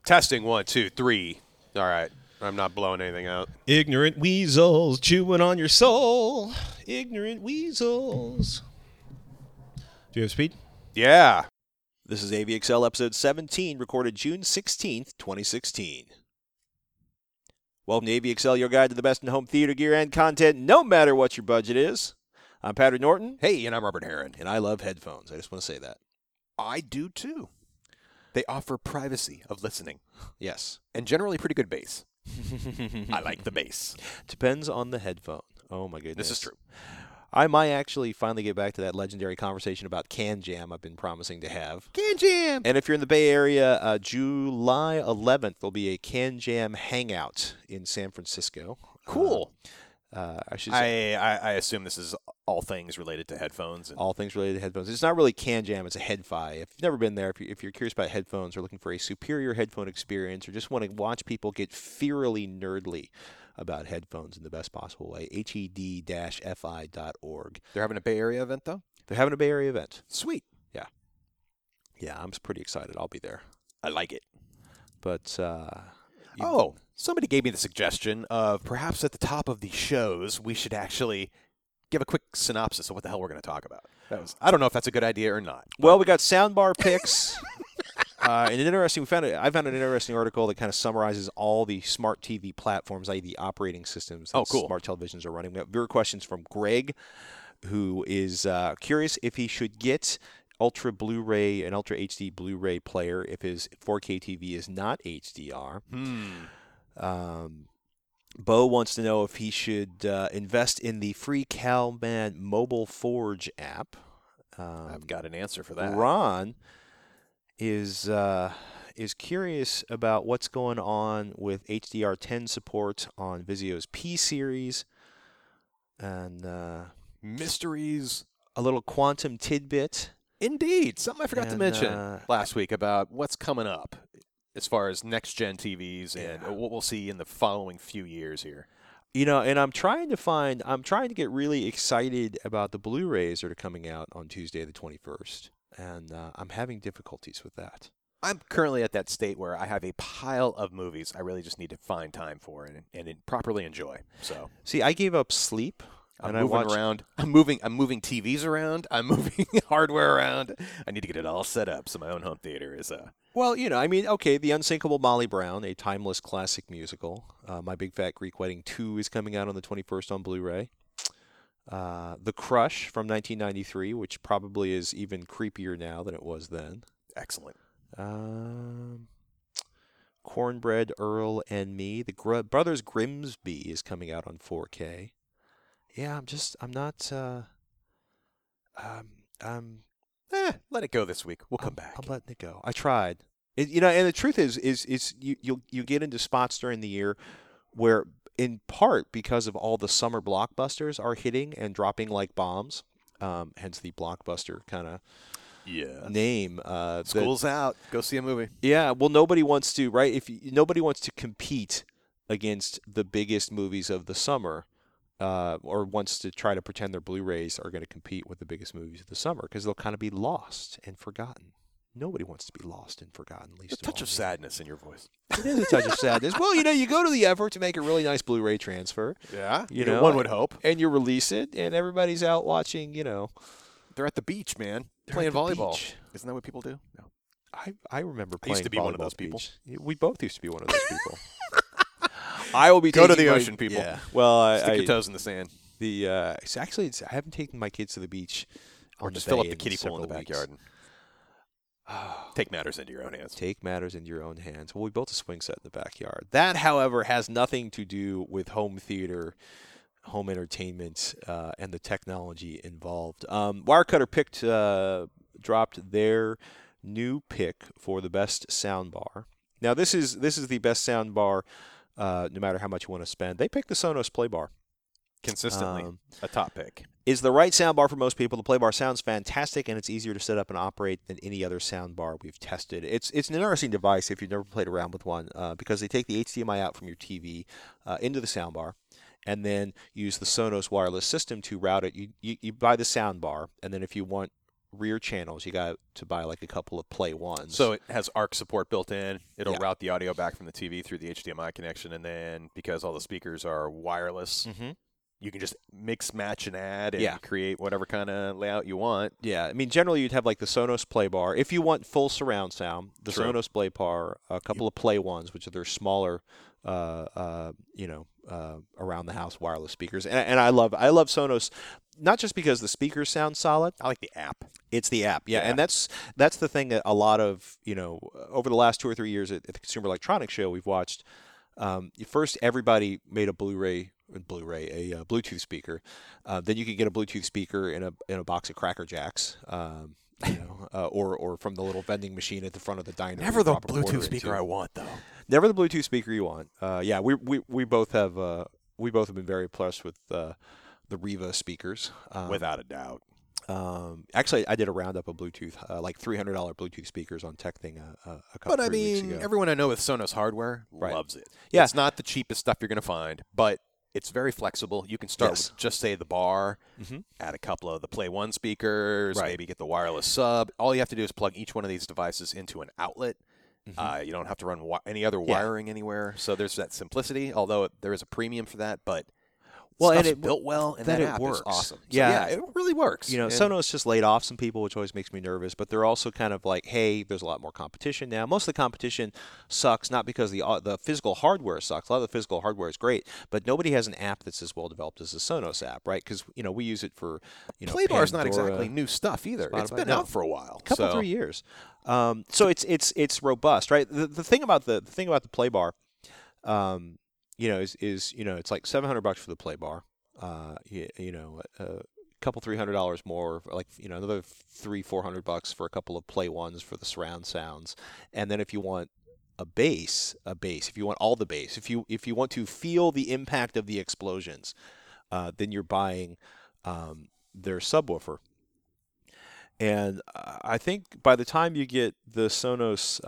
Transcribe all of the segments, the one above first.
Testing 1, 2, 3. All right. I'm not blowing anything out. Ignorant weasels chewing on your soul. Ignorant weasels. Do you have speed? Yeah. This is AVXL episode 17, recorded June 16th, 2016. Welcome to AVXL, your guide to the best in home theater gear and content, no matter what your budget is. I'm Patrick Norton. Hey, and I'm Robert Heron. And I love headphones. I just want to say that. I do too. They offer privacy of listening. Yes. And generally pretty good bass. I like the bass. Depends on the headphone. Oh, my goodness. This is true. I might actually finally get back to that legendary conversation about Can Jam I've been promising to have. Can Jam! And if you're in the Bay Area, July 11th, there'll be a Can Jam hangout in San Francisco. Cool. I should say I assume this is all things related to headphones. all things related to headphones. It's not really Can Jam, it's a Head-Fi. If you've never been there, if you're curious about headphones or looking for a superior headphone experience or just want to watch people get fearily nerdly about headphones in the best possible way, hed-fi.org. They're having a Bay Area event, though? They're having a Bay Area event. Sweet. Yeah, I'm pretty excited. I'll be there. I like it. But, Somebody gave me the suggestion of perhaps at the top of the shows, we should actually give a quick synopsis of what the hell we're going to talk about. I don't know if that's a good idea or not. Well, we got soundbar picks. I found an interesting article that kind of summarizes all the smart TV platforms, i.e. the operating systems that cool. smart televisions are running. We have viewer questions from Greg, who is curious if he should get Ultra Blu-ray, an Ultra HD Blu-ray player if his 4K TV is not HDR. Bo wants to know if he should invest in the free Calman Mobile Forge app. I've got an answer for that. Ron is curious about what's going on with HDR10 support on Vizio's P series, and Mysteries. a little quantum tidbit. Indeed. Something I forgot to And, mention last week about what's coming up as far as next-gen TVs and what we'll see in the following few years here. You know, and I'm trying to get really excited about the Blu-rays that are coming out on Tuesday the 21st, and I'm having difficulties with that. I'm currently at that state where I have a pile of movies I really just need to find time for and properly enjoy. So See, I gave up sleep. I'm And moving around. I'm moving TVs around. I'm moving hardware around. I need to get it all set up so my own home theater is Well, you know, I mean, okay, The Unsinkable Molly Brown, a timeless classic musical. My Big Fat Greek Wedding 2 is coming out on the 21st on Blu-ray. The Crush from 1993, which probably is even creepier now than it was then. excellent. Cornbread, Earl, and Me. The Brothers Grimsby is coming out on 4K. Yeah, I'm not, Let it go this week. We'll come back. I'm letting it go. I tried. And the truth is you get into spots during the year where, in part because of all the summer blockbusters are hitting and dropping like bombs, hence the blockbuster kind of name. School's out. Go see a movie. Yeah, well, nobody wants to, right? Nobody wants to compete against the biggest movies of the summer. Or wants to try to pretend their Blu-rays are going to compete with the biggest movies of the summer because they'll kind of be lost and forgotten. Nobody wants to be lost and forgotten. Least A touch of sadness in your voice. It is a touch of sadness. Well, you go to the effort to make a really nice Blu-ray transfer. Yeah, You know, one would hope. And you release it, and everybody's out watching, They're at the beach, man, They're playing at the volleyball. beach. Isn't that what people do? No. I remember I playing used to be one of volleyball those at the people. beach. We both used to be one of those people. I will be Go to taking the my- ocean, people. Yeah. Well, Stick your toes in the sand. I haven't taken my kids to the beach. Or on just the fill up bay the kiddie pool in the several weeks. backyard. Take matters into your own hands. Take matters into your own hands. Well, we built a swing set in the backyard. That, however, has nothing to do with home theater, home entertainment, and the technology involved. Wirecutter dropped their new pick for the best soundbar. Now, this is the best soundbar, no matter how much you want to spend. They picked the Sonos Playbar. Consistently a top pick. Is the right soundbar for most people. The Playbar sounds fantastic, and it's easier to set up and operate than any other soundbar we've tested. It's an interesting device if you've never played around with one, because they take the HDMI out from your TV into the soundbar, and then use the Sonos wireless system to route it. You buy the soundbar, and then if you want rear channels, you got to buy like a couple of Play Ones. So it has ARC support built in. It'll Yeah. route the audio back from the TV through the HDMI connection, and then because all the speakers are wireless, you can just mix, match, and add, and create whatever kind of layout you want. Yeah, I mean, generally you'd have like the Sonos Play Bar. If you want full surround sound, the True. Sonos Play Bar, a couple of Play Ones, which are their smaller, around the house wireless speakers. And I love Sonos, not just because the speakers sound solid. I like the app. It's the app, yeah. And that's the thing that a lot of, over the last 2 or 3 years at the Consumer Electronics Show, we've watched. First, everybody made a Bluetooth speaker. Then you could get a Bluetooth speaker in a box of Cracker Jacks, or from the little vending machine at the front of the diner. Never the Bluetooth speaker I want, though. Never the Bluetooth speaker you want. We both have been very impressed with the Riva speakers, Without a doubt. Actually, I did a roundup of Bluetooth, like $300 Bluetooth speakers on Tech Thing a couple But weeks ago. everyone I know with Sonos hardware Right. loves it. Yeah. It's not the cheapest stuff you're going to find, but it's very flexible. You can start Yes. with just say the bar, add a couple of the Play One speakers, maybe get the wireless sub. All you have to do is plug each one of these devices into an outlet. You don't have to run any other wiring anywhere. So there's that simplicity, although there is a premium for that, but stuff's built well, and that app works. is awesome. So, Yeah. it really works. Sonos just laid off some people, which always makes me nervous, but they're also kind of like, hey, there's a lot more competition now. Most of the competition sucks, not because the physical hardware sucks. A lot of the physical hardware is great, but nobody has an app that's as well developed as the Sonos app, right? Because, we use it for, Playbar is not Pandora, exactly new stuff either. It's Spotify. been out for a while. couple 3 years. So it's robust, right? The thing about the Playbar, is it's like $700 for the Playbar. A couple $300 more, like another $300-400 for a couple of Play Ones for the surround sounds, and then if you want a bass, if you want all the bass, if you want to feel the impact of the explosions, then you're buying their subwoofer. And I think by the time you get the Sonos,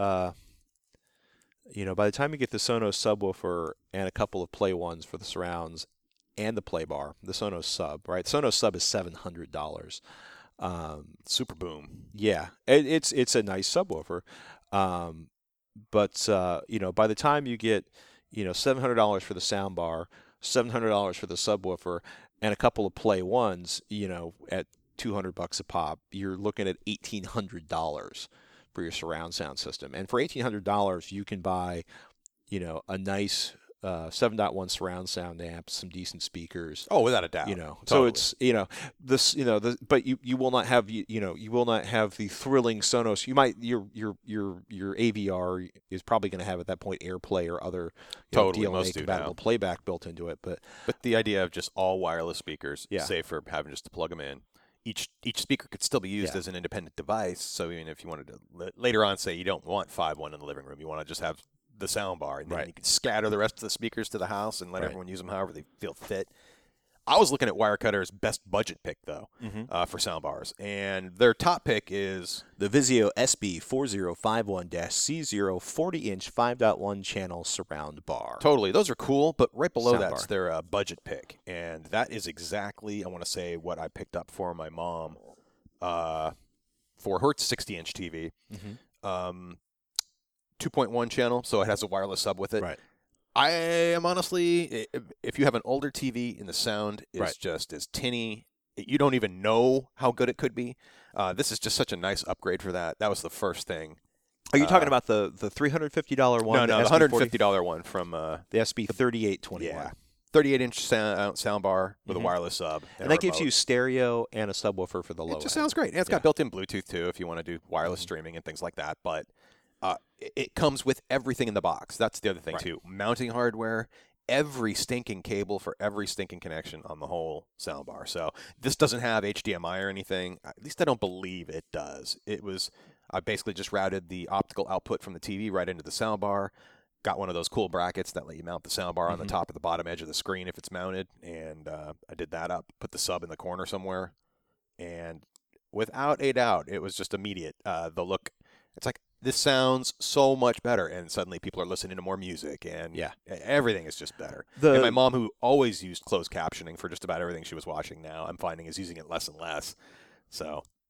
subwoofer and a couple of Play Ones for the surrounds and the Play Bar, the Sonos sub, right? Sonos sub is $700. Super boom. Yeah, it's a nice subwoofer, but by the time you get $700 for the soundbar, $700 for the subwoofer, and a couple of Play Ones, at $200 a pop, you're looking at $1,800 for your surround sound system. And for $1,800, you can buy, a nice 7.1 surround sound amp, some decent speakers. Oh, without a doubt. So it's but you will not have you will not have the thrilling Sonos. You might your AVR is probably going to have at that point AirPlay or other DLNA compatible playback built into it. But the idea of just all wireless speakers, save for having just to plug them in. Each speaker could still be used as an independent device. So even if you wanted to later on say you don't want 5.1 in the living room, you want to just have the sound bar, and then you can scatter the rest of the speakers to the house and let everyone use them however they feel fit. I was looking at Wirecutter's best budget pick, though, for sound bars, and their top pick is the Vizio SB4051-C0 40-inch 5.1 channel surround bar. Totally. Those are cool, but right below that's their budget pick, and that is exactly, I want to say, what I picked up for my mom for her 60-inch TV. 2.1 channel, so it has a wireless sub with it. Right. I am honestly, if you have an older TV and the sound is just as tinny, you don't even know how good it could be. This is just such a nice upgrade for that. That was the first thing. Are you talking about the $350 one? No, the $150 one from the SB3821. Yeah. 38-inch sound bar with a wireless sub. And that gives you stereo and a subwoofer for the low end. It just sounds great. And it's got built-in Bluetooth, too, if you want to do wireless streaming and things like that. But it comes with everything in the box. That's the other thing, too. Mounting hardware, every stinking cable for every stinking connection on the whole soundbar. So this doesn't have HDMI or anything. At least I don't believe it does. I basically just routed the optical output from the TV right into the soundbar, got one of those cool brackets that let you mount the soundbar on the top or the bottom edge of the screen if it's mounted, and I did that up, put the sub in the corner somewhere, and without a doubt, it was just immediate. The look, it's like, this sounds so much better, and suddenly people are listening to more music, and everything is just better. And my mom, who always used closed captioning for just about everything she was watching now, I'm finding is using it less and less. So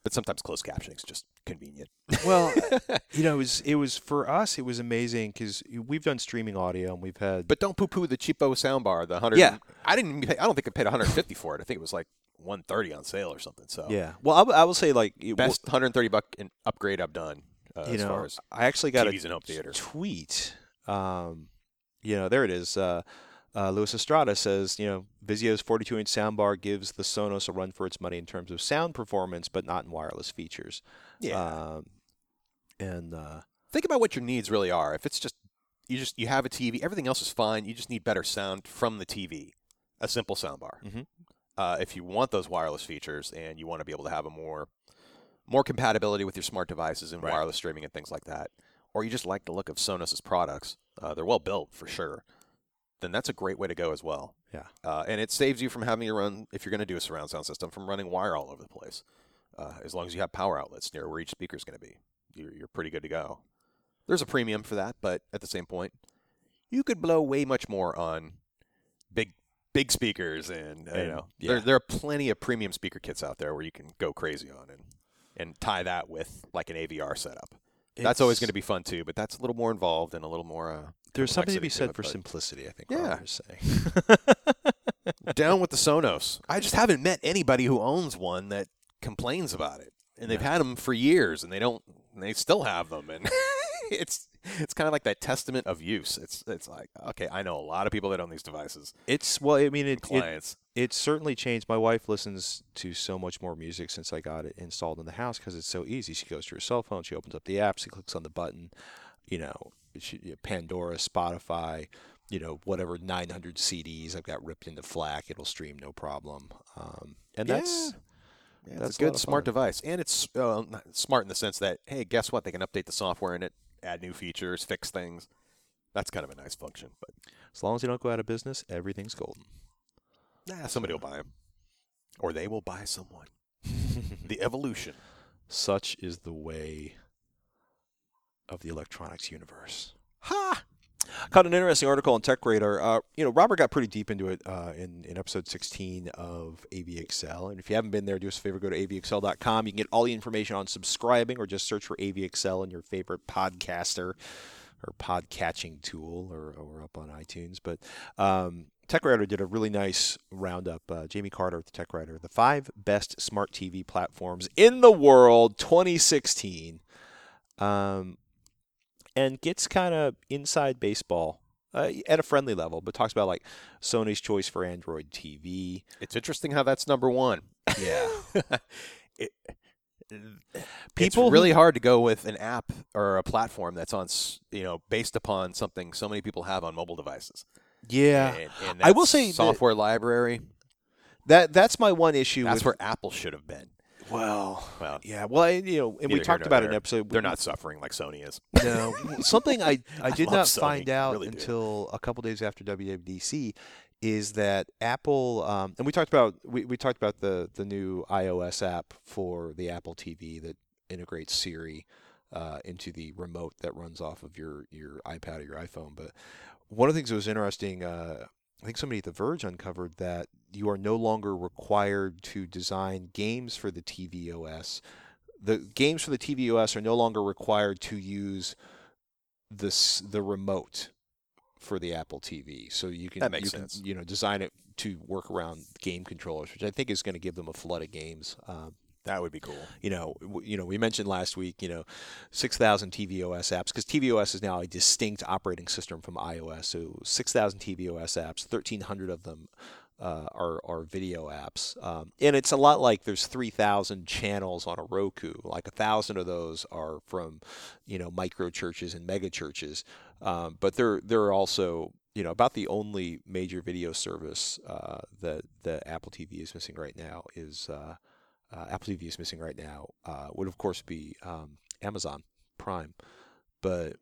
But sometimes closed captioning is just convenient. Well, it was for us. It was amazing because we've done streaming audio and we've had. But don't poo-poo the cheapo soundbar. The 100. Yeah. I don't think I paid $150 for it. I think it was like $130 on sale or something. So Yeah. Well, I will say like best $130 upgrade I've done. As far as I actually got TVs in home theater. tweet. There it is. Luis Estrada says, Vizio's 42-inch soundbar gives the Sonos a run for its money in terms of sound performance, but not in wireless features. Yeah. And think about what your needs really are. If it's just you have a TV, everything else is fine. You just need better sound from the TV. A simple soundbar. Mm-hmm. If you want those wireless features and you want to be able to have a more compatibility with your smart devices and wireless streaming and things like that, or you just like the look of Sonos's products, they're well built for sure, then that's a great way to go as well. Yeah. And it saves you from having to run, if you're going to do a surround sound system, from running wire all over the place. As long as you have power outlets near where each speaker is going to be, you're pretty good to go. There's a premium for that, but at the same point, you could blow way much more on big speakers, and there are plenty of premium speaker kits out there where you can go crazy on and tie that with like an AVR setup. That's always going to be fun too, but that's a little more involved and a little more. There's something to be said it, for simplicity, I think. Yeah. Robert is saying. Down with the Sonos. I just haven't met anybody who owns one that complains about it, and they've had them for years, and they still have them, and it's kind of like that testament of use. It's like, okay, I know a lot of people that own these devices. Clients. It's certainly changed. My wife listens to so much more music since I got it installed in the house because it's so easy. She goes to her cell phone, she opens up the app, she clicks on the button, Pandora, Spotify, whatever 900 CDs I've got ripped into FLAC, it'll stream no problem. That's a good smart device, and it's smart in the sense that, hey, guess what? They can update the software in it, add new features, fix things. That's kind of a nice function. But as long as you don't go out of business, everything's golden. Somebody will buy them, or they will buy someone. The evolution. Such is the way of the electronics universe. Ha! Caught an interesting article on TechRadar. Robert got pretty deep into it in episode 16 of AVXL. And if you haven't been there, do us a favor, go to avxl.com. You can get all the information on subscribing, or just search for AVXL in your favorite podcaster or podcatching tool, or up on iTunes. But TechRadar did a really nice roundup. Jamie Carter, the TechRadar, the 5 best smart TV platforms in the world 2016. And gets kind of inside baseball at a friendly level, but talks about like Sony's choice for Android TV. It's interesting how that's number one. Yeah. It's really hard to go with an app or a platform that's on, based upon something so many people have on mobile devices. Yeah. And I will say software library. That's my one issue. That's where Apple should have been. Well, yeah. Well, and we talked about it in an episode. They're not suffering like Sony is. No, something I did not find out really until a couple days after WWDC is that Apple, and we talked about the new iOS app for the Apple TV that integrates Siri into the remote that runs off of your iPad or your iPhone. But one of the things that was interesting, I think somebody at The Verge uncovered that you are no longer required to design games for the tvOS. The games for the tvOS are no longer required to use the remote for the Apple TV. So you can, sense. Design it to work around game controllers, which I think is going to give them a flood of games. That would be cool. We mentioned last week, 6,000 tvOS apps, because tvOS is now a distinct operating system from iOS. So 6,000 tvOS apps, 1,300 of them are video apps. And it's a lot like there's 3,000 channels on a Roku. Like 1,000 of those are from, micro churches and mega churches. But they're also, about the only major video service that the Apple TV is missing right now is Apple TV is missing right now would of course be Amazon Prime, but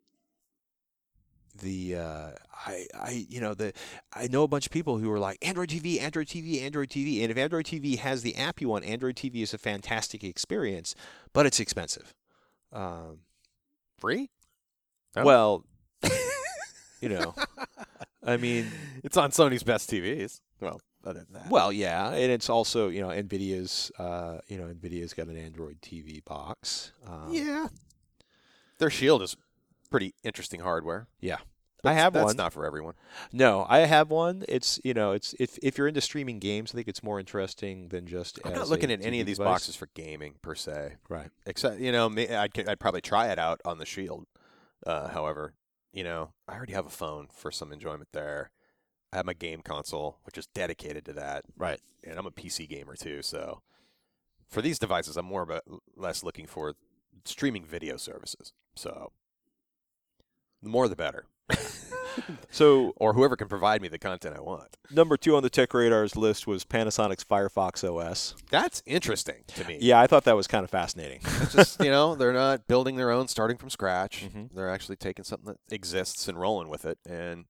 I know a bunch of people who are like Android TV, and if Android TV has the app you want, Android TV is a fantastic experience, but it's expensive. Free? Oh. Well, I mean, it's on Sony's best TVs. Well, other than that. Well, yeah, and it's also Nvidia's Nvidia's got an Android TV box. Yeah. Their Shield is pretty interesting hardware. Yeah. But I have that's one. not for everyone. No, I have one. It's it's if you're into streaming games, I think it's more interesting than just. I'm as not looking a at any TV of these device. boxes for gaming per se. Right. Except, I'd probably try it out on the Shield. However, I already have a phone for some enjoyment there. I have my game console, which is dedicated to that. Right. And I'm a PC gamer too, so for these devices, I'm more or less looking for streaming video services. So the more the better. So Or whoever can provide me the content I want. number 2 on the Tech Radar's list was Panasonic's Firefox OS. That's interesting to me. Yeah, I thought that was kind of fascinating. It's just, they're not building their own, starting from scratch. Mhm. They're actually taking something that exists and rolling with it. And,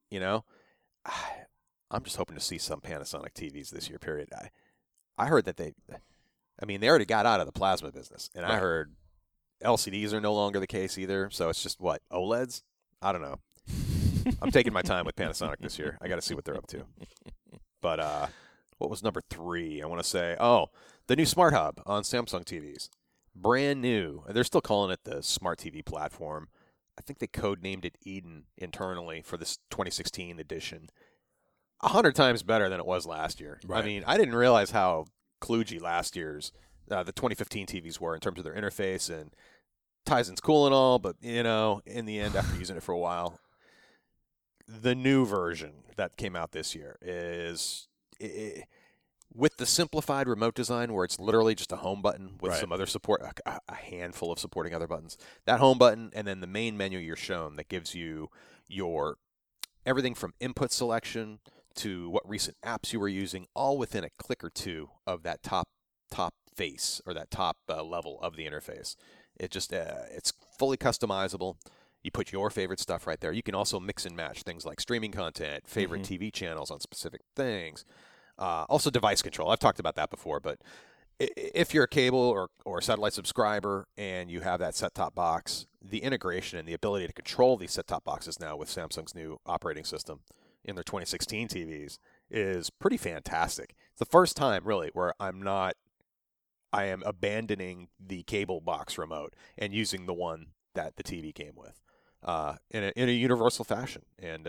I'm just hoping to see some Panasonic TVs this year, period. I heard that they already got out of the plasma business. And I Right. heard LCDs are no longer the case either. So it's just, what, OLEDs? I don't know. I'm taking my time with Panasonic this year. I got to see what they're up to. But what was number 3? I want to say, the new Smart Hub on Samsung TVs. Brand new. They're still calling it the Smart TV platform. I think they codenamed it Eden internally for this 2016 edition. 100 times better than it was last year. Right. I mean, I didn't realize how kludgy last year's, the 2015 TVs were in terms of their interface, and Tizen's cool and all, but, in the end, after using it for a while, the new version that came out this year is with the simplified remote design where it's literally just a home button with Right. some other support, a handful of supporting other buttons. That home button and then the main menu you're shown that gives you your everything from input selection to what recent apps you were using, all within a click or two of that top face or that top level of the interface. It just it's fully customizable. You put your favorite stuff right there. You can also mix and match things like streaming content, favorite TV channels on specific things. Also device control. I've talked about that before, but if you're a cable or satellite subscriber and you have that set-top box, the integration and the ability to control these set-top boxes now with Samsung's new operating system in their 2016 TVs is pretty fantastic. It's the first time, really, where I am abandoning the cable box remote and using the one that the TV came with. In a universal fashion, and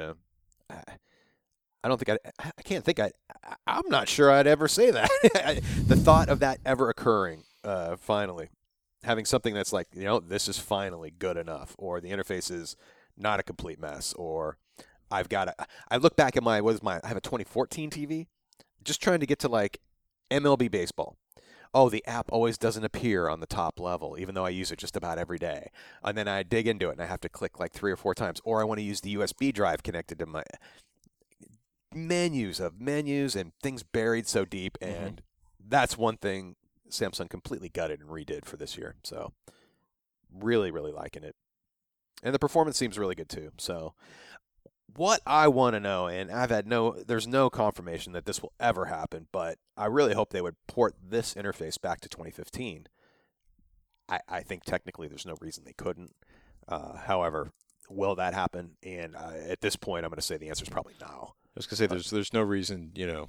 I don't think I can't think I'm not sure I'd ever say that. The thought of that ever occurring, finally, having something that's like, this is finally good enough, or the interface is not a complete mess, or I look back at I have a 2014 TV, just trying to get to like MLB baseball. Oh, the app always doesn't appear on the top level, even though I use it just about every day. And then I dig into it, and I have to click like 3 or 4 times. Or I want to use the USB drive connected to my menus and things buried so deep. And that's one thing Samsung completely gutted and redid for this year. So really, really liking it. And the performance seems really good too. So what I want to know, and there's no confirmation that this will ever happen, but I really hope they would port this interface back to 2015. I think technically there's no reason they couldn't. However, will that happen? And at this point, I'm going to say the answer is probably no. I was going to say there's no reason,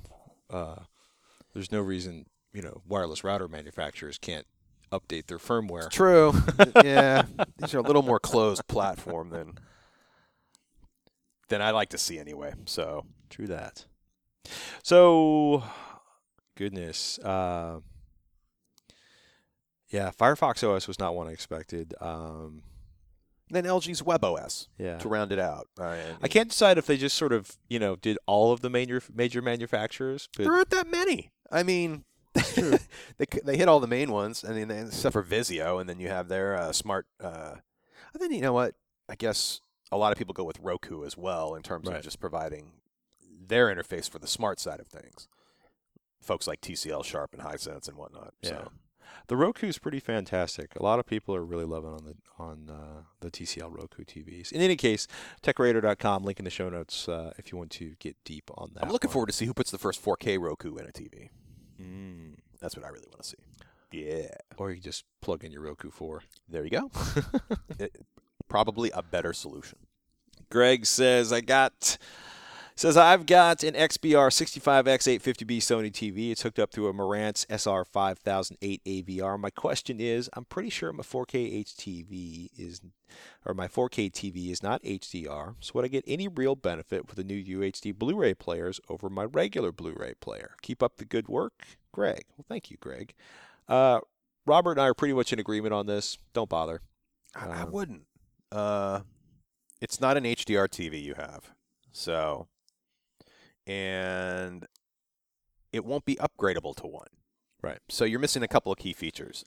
wireless router manufacturers can't update their firmware. True. Yeah. These are a little more closed platform than I like to see anyway. So True that. So, goodness. Firefox OS was not one I expected. then LG's WebOS Yeah. to round it out. I can't decide if they just sort of, did all of the major manufacturers. But There aren't that many. I mean, they hit all the main ones, except for Vizio, and then you have their smart. And then you know what? I guess a lot of people go with Roku as well in terms Right. of just providing their interface for the smart side of things. Folks like TCL, Sharp, and Hisense and whatnot. Yeah. So. the Roku is pretty fantastic. A lot of people are really loving on the TCL Roku TVs. In any case, TechRadar.com, link in the show notes if you want to get deep on that. I'm looking forward to see who puts the first 4K Roku in a TV. Mm. That's what I really want to see. Yeah. Or you can just plug in your Roku 4. There you go. Probably a better solution. Greg says, I got Says, I've got an XBR 65X 850B Sony TV. It's hooked up through a Marantz SR5008 AVR. My question is, I'm pretty sure my 4K my 4K TV is not HDR, so would I get any real benefit with the new UHD Blu-ray players over my regular Blu-ray player? Keep up the good work, Greg. Well, thank you, Greg. Robert and I are pretty much in agreement on this. Don't bother. I wouldn't. It's not an HDR TV you have, so, and it won't be upgradable to one. Right. So you're missing a couple of key features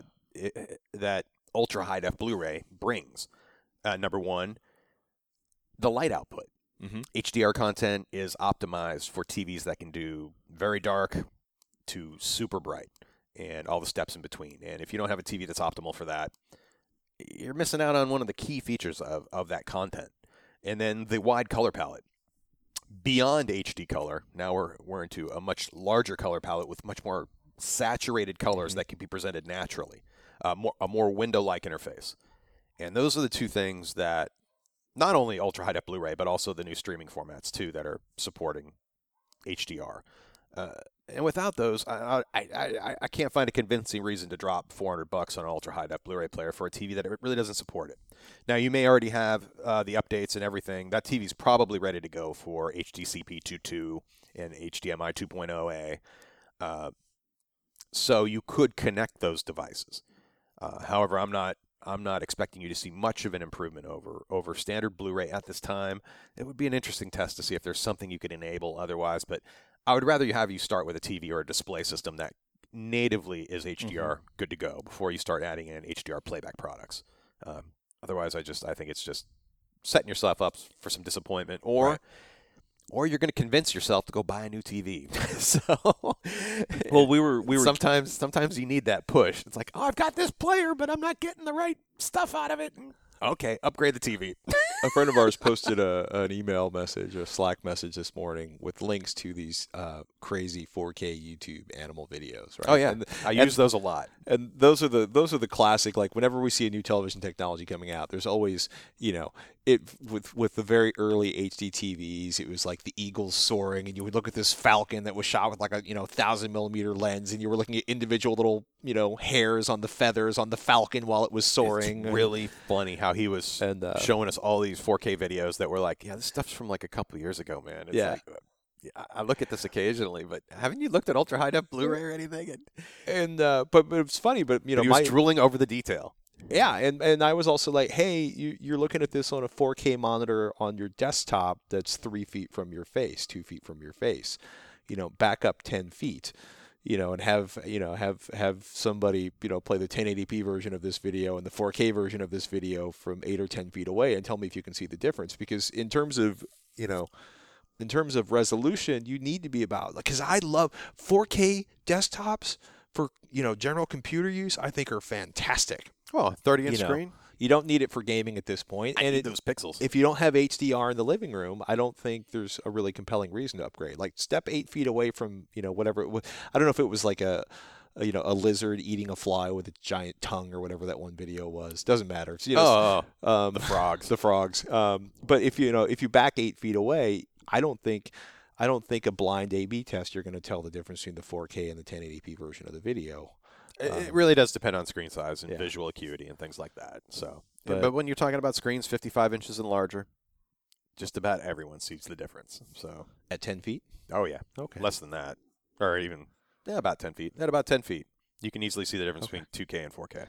that ultra high def Blu-ray brings. Number one, the light output. Mm-hmm. HDR content is optimized for TVs that can do very dark to super bright and all the steps in between. And if you don't have a TV that's optimal for that, you're missing out on one of the key features of that content. And then the wide color palette. Beyond HD color, now we're into a much larger color palette with much more saturated colors that can be presented naturally. A more window-like interface. And those are the two things that not only ultra high def Blu-ray, but also the new streaming formats too that are supporting HDR. And without those, I can't find a convincing reason to drop $400 on an ultra high def Blu-ray player for a TV that it really doesn't support it. Now you may already have the updates and everything. That TV's probably ready to go for HDCP 2.2 and HDMI 2.0A. So you could connect those devices. However, I'm not expecting you to see much of an improvement over standard Blu-ray at this time. It would be an interesting test to see if there's something you could enable otherwise, but I would rather have you start with a TV or a display system that natively is HDR good to go before you start adding in HDR playback products. Otherwise, I think it's just setting yourself up for some disappointment, or you're going to convince yourself to go buy a new TV. So, well, we were sometimes you need that push. It's like, oh, I've got this player, but I'm not getting the right stuff out of it. Okay, upgrade the TV. A friend of ours posted an email message, a Slack message this morning with links to these crazy 4K YouTube animal videos. Right? Oh yeah, I use those a lot. And those are the classic. Like whenever we see a new television technology coming out, there's always with the very early HD TVs, it was like the eagles soaring, and you would look at this falcon that was shot with like a 1,000mm lens, and you were looking at individual little hairs on the feathers on the falcon while it was soaring. It's really funny how he was showing us all these 4K videos that were like, yeah, this stuff's from like a couple of years ago, man. It's like, I look at this occasionally, but haven't you looked at ultra high def Blu-ray or anything? But it's funny, but he was drooling over the detail. Yeah, and I was also like, hey, you're looking at this on a 4K monitor on your desktop that's 3 feet from your face, 2 feet from your face. Back up 10 feet. And have somebody, play the 1080p version of this video and the 4K version of this video from 8 or 10 feet away and tell me if you can see the difference. Because in terms of resolution, you need to be because I love 4K desktops for, general computer use, I think are fantastic. Oh, 30-inch screen? You don't need it for gaming at this point. I need those pixels. If you don't have HDR in the living room, I don't think there's a really compelling reason to upgrade. Like step 8 feet away from, whatever it was. I don't know if it was like a lizard eating a fly with a giant tongue or whatever that one video was. Doesn't matter. The frogs. The frogs. But if you back 8 feet away, I don't think a blind A/B test you're going to tell the difference between the 4K and the 1080p version of the video. It really does depend on screen size and visual acuity and things like that. So, but when you're talking about screens 55 inches and larger, just about everyone sees the difference. So at 10 feet? Oh yeah, okay, less than that, or even about 10 feet. At about 10 feet, you can easily see the difference between 2K and 4K.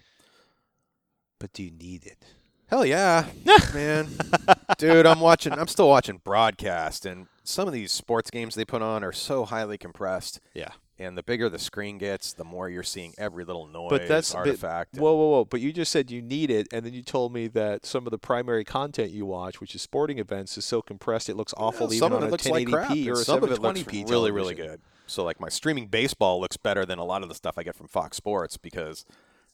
But do you need it? Hell yeah, man, dude! I'm still watching broadcast, and some of these sports games they put on are so highly compressed. Yeah. And the bigger the screen gets, the more you're seeing every little noise, artifact. Whoa. But you just said you need it, and then you told me that some of the primary content you watch, which is sporting events, is so compressed it looks awful even on a 1080p or a 720p some of it looks television. really, really good. So like my streaming baseball looks better than a lot of the stuff I get from Fox Sports because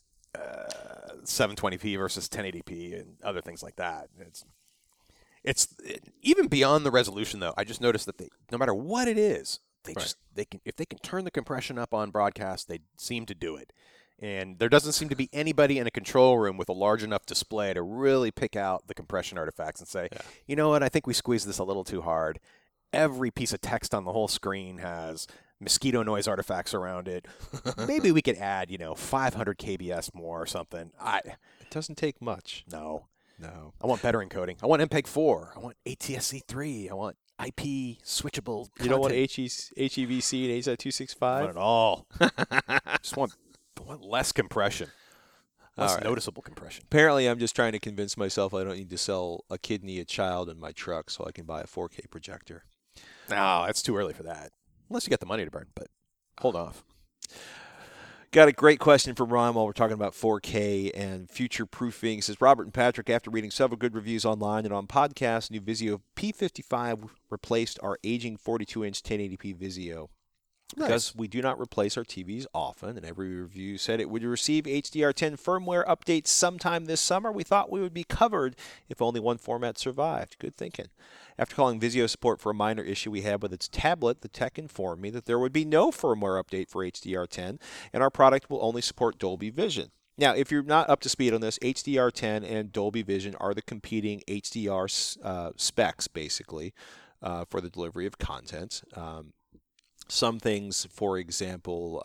720p versus 1080p and other things like that. It's even beyond the resolution, though. I just noticed that no matter what it is, if they can turn the compression up on broadcast, they seem to do it. And there doesn't seem to be anybody in a control room with a large enough display to really pick out the compression artifacts and say, you know what, I think we squeezed this a little too hard. every piece of text on the whole screen has mosquito noise artifacts around it. Maybe we could add, 500 kbs more or something. It doesn't take much. No. No. I want better encoding. I want MPEG-4. I want ATSC3. I want IP switchable content. You don't want HEVC and I H.265? want it all. Just want less compression. Less All right. noticeable compression. Apparently, I'm just trying to convince myself I don't need to sell a kidney, a child, in my truck so I can buy a 4K projector. No, it's too early for that. Unless you get the money to burn, but hold off. Got a great question from Ron while we're talking about 4K and future-proofing. It says, Robert and Patrick, after reading several good reviews online and on podcasts, new Vizio P55 replaced our aging 42-inch 1080p Vizio. Because we do not replace our TVs often, and every review said it would receive HDR10 firmware updates sometime this summer, we thought we would be covered if only one format survived. Good thinking. After calling Vizio support for a minor issue we had with its tablet, the tech informed me that there would be no firmware update for HDR10, and our product will only support Dolby Vision. Now, if you're not up to speed on this, HDR10 and Dolby Vision are the competing HDR specs, basically, for the delivery of content. Some things, for example,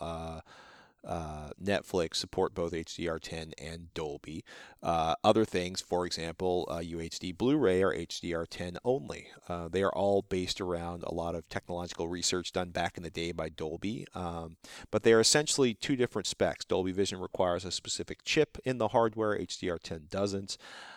Netflix support both HDR10 and Dolby. Other things, for example, UHD Blu-ray are HDR10 only. They are all based around a lot of technological research done back in the day by Dolby, but they are essentially two different specs. Dolby Vision requires a specific chip in the hardware. HDR10 doesn't.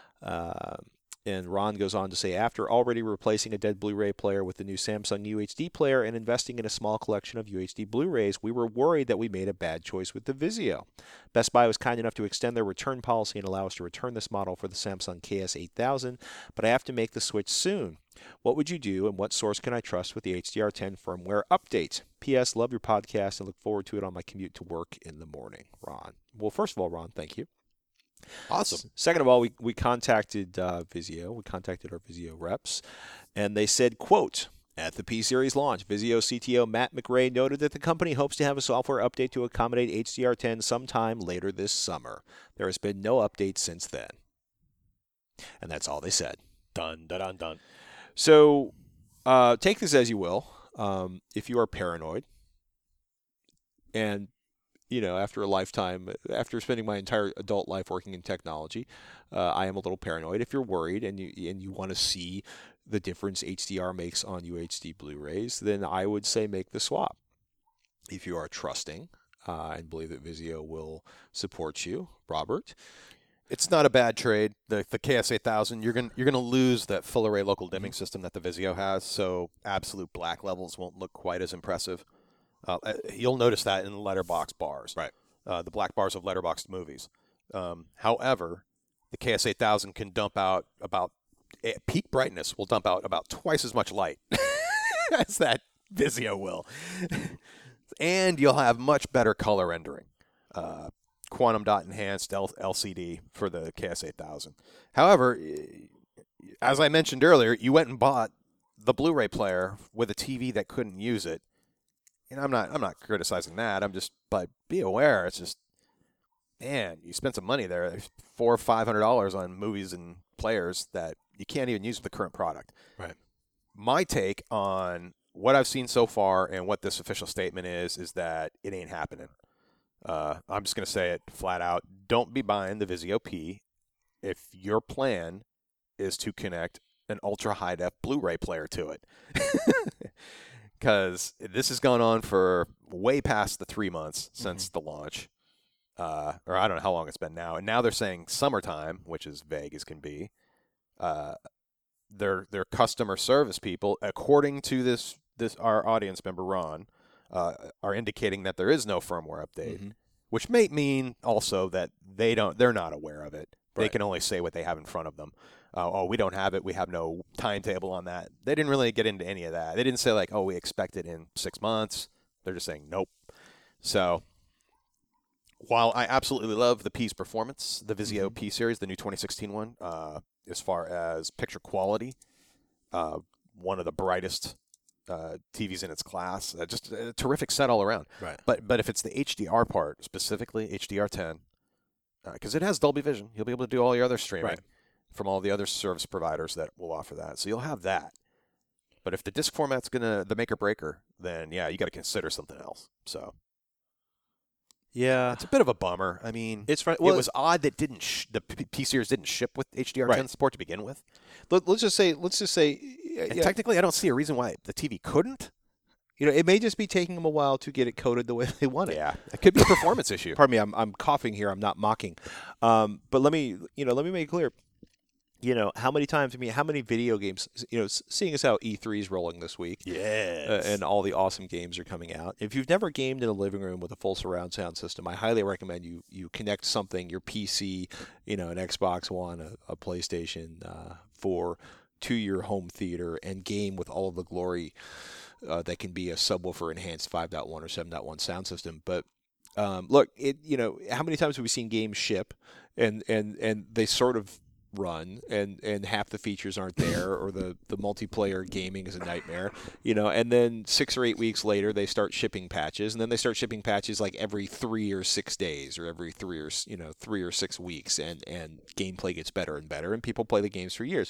And Ron goes on to say, after already replacing a dead Blu-ray player with the new Samsung UHD player and investing in a small collection of UHD Blu-rays, we were worried that we made a bad choice with the Vizio. Best Buy was kind enough to extend their return policy and allow us to return this model for the Samsung KS8000, but I have to make the switch soon. What would you do, and what source can I trust with the HDR10 firmware update? P.S. Love your podcast and look forward to it on my commute to work in the morning. Ron. Well, first of all, Ron, thank you. Awesome. Second of all, we contacted Vizio. We contacted our Vizio reps, and they said, quote, at the P-Series launch, Vizio CTO Matt McRae noted that the company hopes to have a software update to accommodate HDR10 sometime later this summer. There has been no update since then. And that's all they said. Dun, dun, dun, dun. So take this as you will. If you are paranoid, and after a lifetime, after spending my entire adult life working in technology, I am a little paranoid. If you're worried and you want to see the difference HDR makes on UHD Blu-rays, then I would say make the swap. If you are trusting and believe that Vizio will support you, Robert, it's not a bad trade. The KS8000, you're gonna lose that full array local dimming system that the Vizio has, so absolute black levels won't look quite as impressive. You'll notice that in the letterbox bars, right? The black bars of letterboxed movies. However, the KS8000 can dump out at peak brightness will dump out about twice as much light as that Vizio will, and you'll have much better color rendering. Quantum dot enhanced LCD for the KS8000. However, as I mentioned earlier, you went and bought the Blu-ray player with a TV that couldn't use it. And I'm not criticizing that. But be aware. It's just, man, you spent some money there. There's $400 or $500 on movies and players that you can't even use with the current product. Right. My take on what I've seen so far and what this official statement is that it ain't happening. I'm just gonna say it flat out. Don't be buying the Vizio P if your plan is to connect an ultra high def Blu-ray player to it. Because this has gone on for way past the 3 months since the launch. Or I don't know how long it's been now. And now they're saying summertime, which is vague as can be. Their customer service people, according to this our audience member, Ron, are indicating that there is no firmware update, which may mean also that they're not aware of it. Right. They can only say what they have in front of them. We don't have it. We have no timetable on that. They didn't really get into any of that. They didn't say like, we expect it in 6 months. They're just saying nope. So while I absolutely love the P's performance, the Vizio P series, the new 2016 one, as far as picture quality, one of the brightest TVs in its class. Just a terrific set all around. Right. But if it's the HDR part, specifically HDR10, because it has Dolby Vision, you'll be able to do all your other streaming from all the other service providers that will offer that. So you'll have that. But if the disc format's the make or breaker, then yeah, you got to consider something else. So Yeah. it's a bit of a bummer. I mean, It's right. it was odd that the P series didn't ship with HDR10 Right. support to begin with. Let's just say, And technically, I don't see a reason why the TV couldn't. it may just be taking them a while to get it coded the way they want it. Yeah, it could be a performance issue. Pardon me, I'm coughing here. I'm not mocking. But let me make it clear. How many video games, seeing as how E3 is rolling this week, Yes. and all the awesome games are coming out. If you've never gamed in a living room with a full surround sound system, I highly recommend you connect something, your PC, an Xbox One, a PlayStation 4, to your home theater and game with all of the glory that can be a subwoofer enhanced 5.1 or 7.1 sound system. But look, how many times have we seen games ship and they sort of run and half the features aren't there, or the multiplayer gaming is a nightmare, and then 6 or 8 weeks later they start shipping patches, and then they start shipping patches like every 3 or 6 days, or every 3 or 6 weeks, and gameplay gets better and better, and people play the games for years.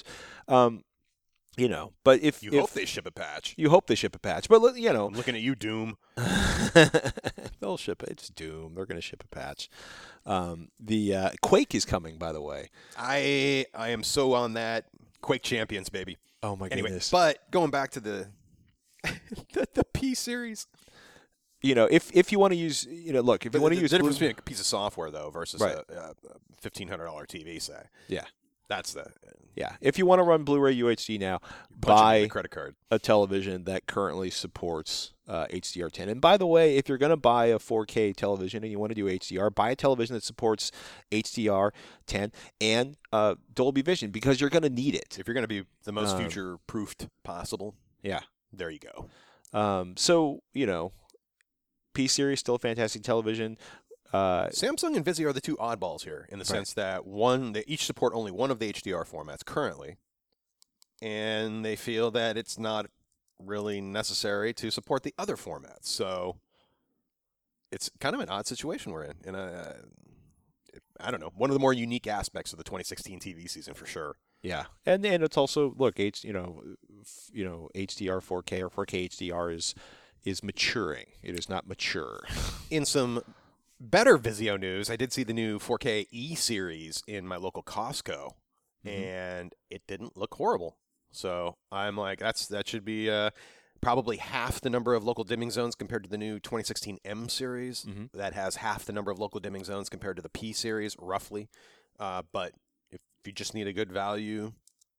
But if hope they ship a patch. You hope they ship a patch, but I'm looking at you, Doom. They'll ship it. It's Doom. They're going to ship a patch. The Quake is coming, by the way. I am so on that. Quake Champions, baby. Oh my Anyway, goodness! but going back to the P series. If you want to use, look, if you want to use the difference between a piece of software though versus Right. a $1,500 TV, say. Yeah. That's the Yeah, if you want to run Blu-ray UHD now, punch it in buy the credit card. a television that currently supports HDR10. And by the way, if you're going to buy a 4K television and you want to do HDR, buy a television that supports HDR10 and Dolby Vision, because you're going to need it. If you're going to be the most future-proofed possible, Yeah. there you go. So, P Series still a fantastic television. Samsung and Vizio are the two oddballs here in the sense that they each support only one of the HDR formats currently, and they feel that it's not really necessary to support the other formats. So it's kind of an odd situation we're in. And I don't know, one of the more unique aspects of the 2016 TV season for sure. Yeah, and it's also, look, HDR 4K or 4K HDR is maturing. It is not mature. In some better Vizio news, I did see the new 4K E series in my local Costco, and it didn't look horrible. So I'm like, that should be probably half the number of local dimming zones compared to the new 2016 M series. That has half the number of local dimming zones compared to the P series, roughly. But if you just need a good value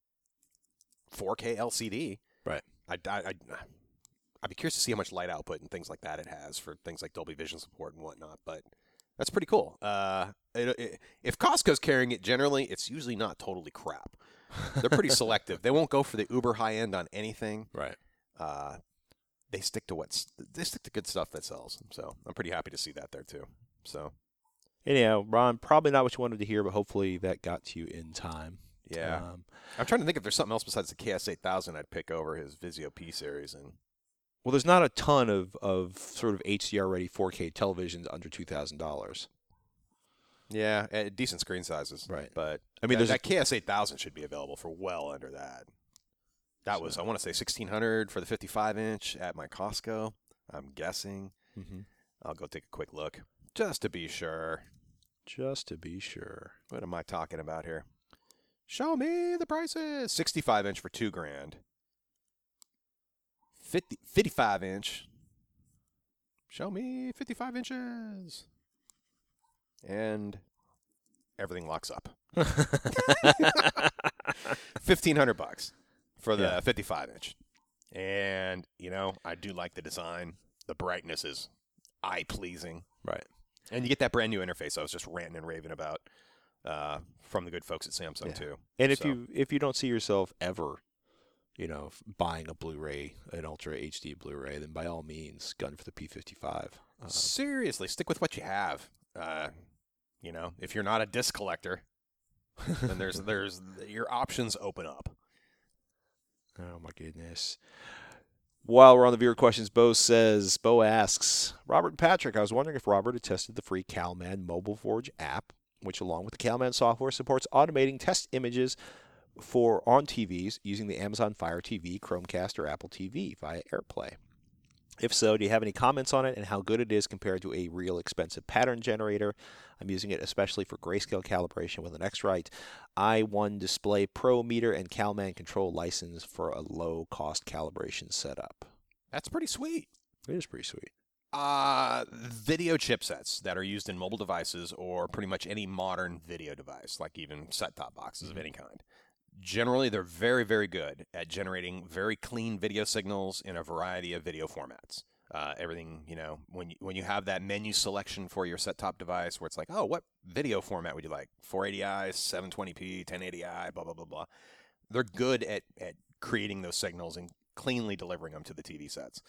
4K LCD, Right. I'd be curious to see how much light output and things like that it has for things like Dolby Vision support and whatnot, but that's pretty cool. If Costco's carrying it, generally, it's usually not totally crap. They're pretty selective. They won't go for the uber high end on anything. Right. They stick to good stuff that sells. So I'm pretty happy to see that there too. So Anyhow, Ron, probably not what you wanted to hear, but hopefully that got to you in time. yeah, I'm trying to think if there's something else besides the KS8000 I'd pick over his Vizio P series and. Well, there's not a ton of sort of HDR-ready 4K televisions under $2,000. Yeah, decent screen sizes. Right. But I mean, that KS8000 should be available for well under that. That was, I want to say, $1,600 for the 55-inch at my Costco, I'm guessing. I'll go take a quick look just to be sure. Just to be sure. What am I talking about here? Show me the prices. 65-inch for $2,000. 55-inch. Show me 55 inches. And everything locks up. $1,500 for the 55-inch. And, I do like the design. The brightness is eye-pleasing. Right. And you get that brand new interface I was just ranting and raving about from the good folks at Samsung, too. And if you don't see yourself ever buying a Blu-ray, an Ultra HD Blu-ray, then by all means, gun for the P55. Seriously, stick with what you have. If you're not a disc collector, then there's your options open up. Oh my goodness. While we're on the viewer questions, Bo asks, Robert and Patrick, I was wondering if Robert had tested the free CalMan Mobile Forge app, which along with the CalMan software supports automating test images on TVs using the Amazon Fire TV, Chromecast, or Apple TV via AirPlay? If so, do you have any comments on it and how good it is compared to a real expensive pattern generator? I'm using it especially for grayscale calibration with an X-Rite i1 Display Pro meter and CalMan control license for a low-cost calibration setup. That's pretty sweet. It is pretty sweet. Video chipsets that are used in mobile devices or pretty much any modern video device, like even set-top boxes of any kind. Generally, they're very, very good at generating very clean video signals in a variety of video formats. Everything, when you have that menu selection for your set-top device where it's like, oh, what video format would you like? 480i, 720p, 1080i, blah, blah, blah, blah. They're good at creating those signals and cleanly delivering them to the TV sets.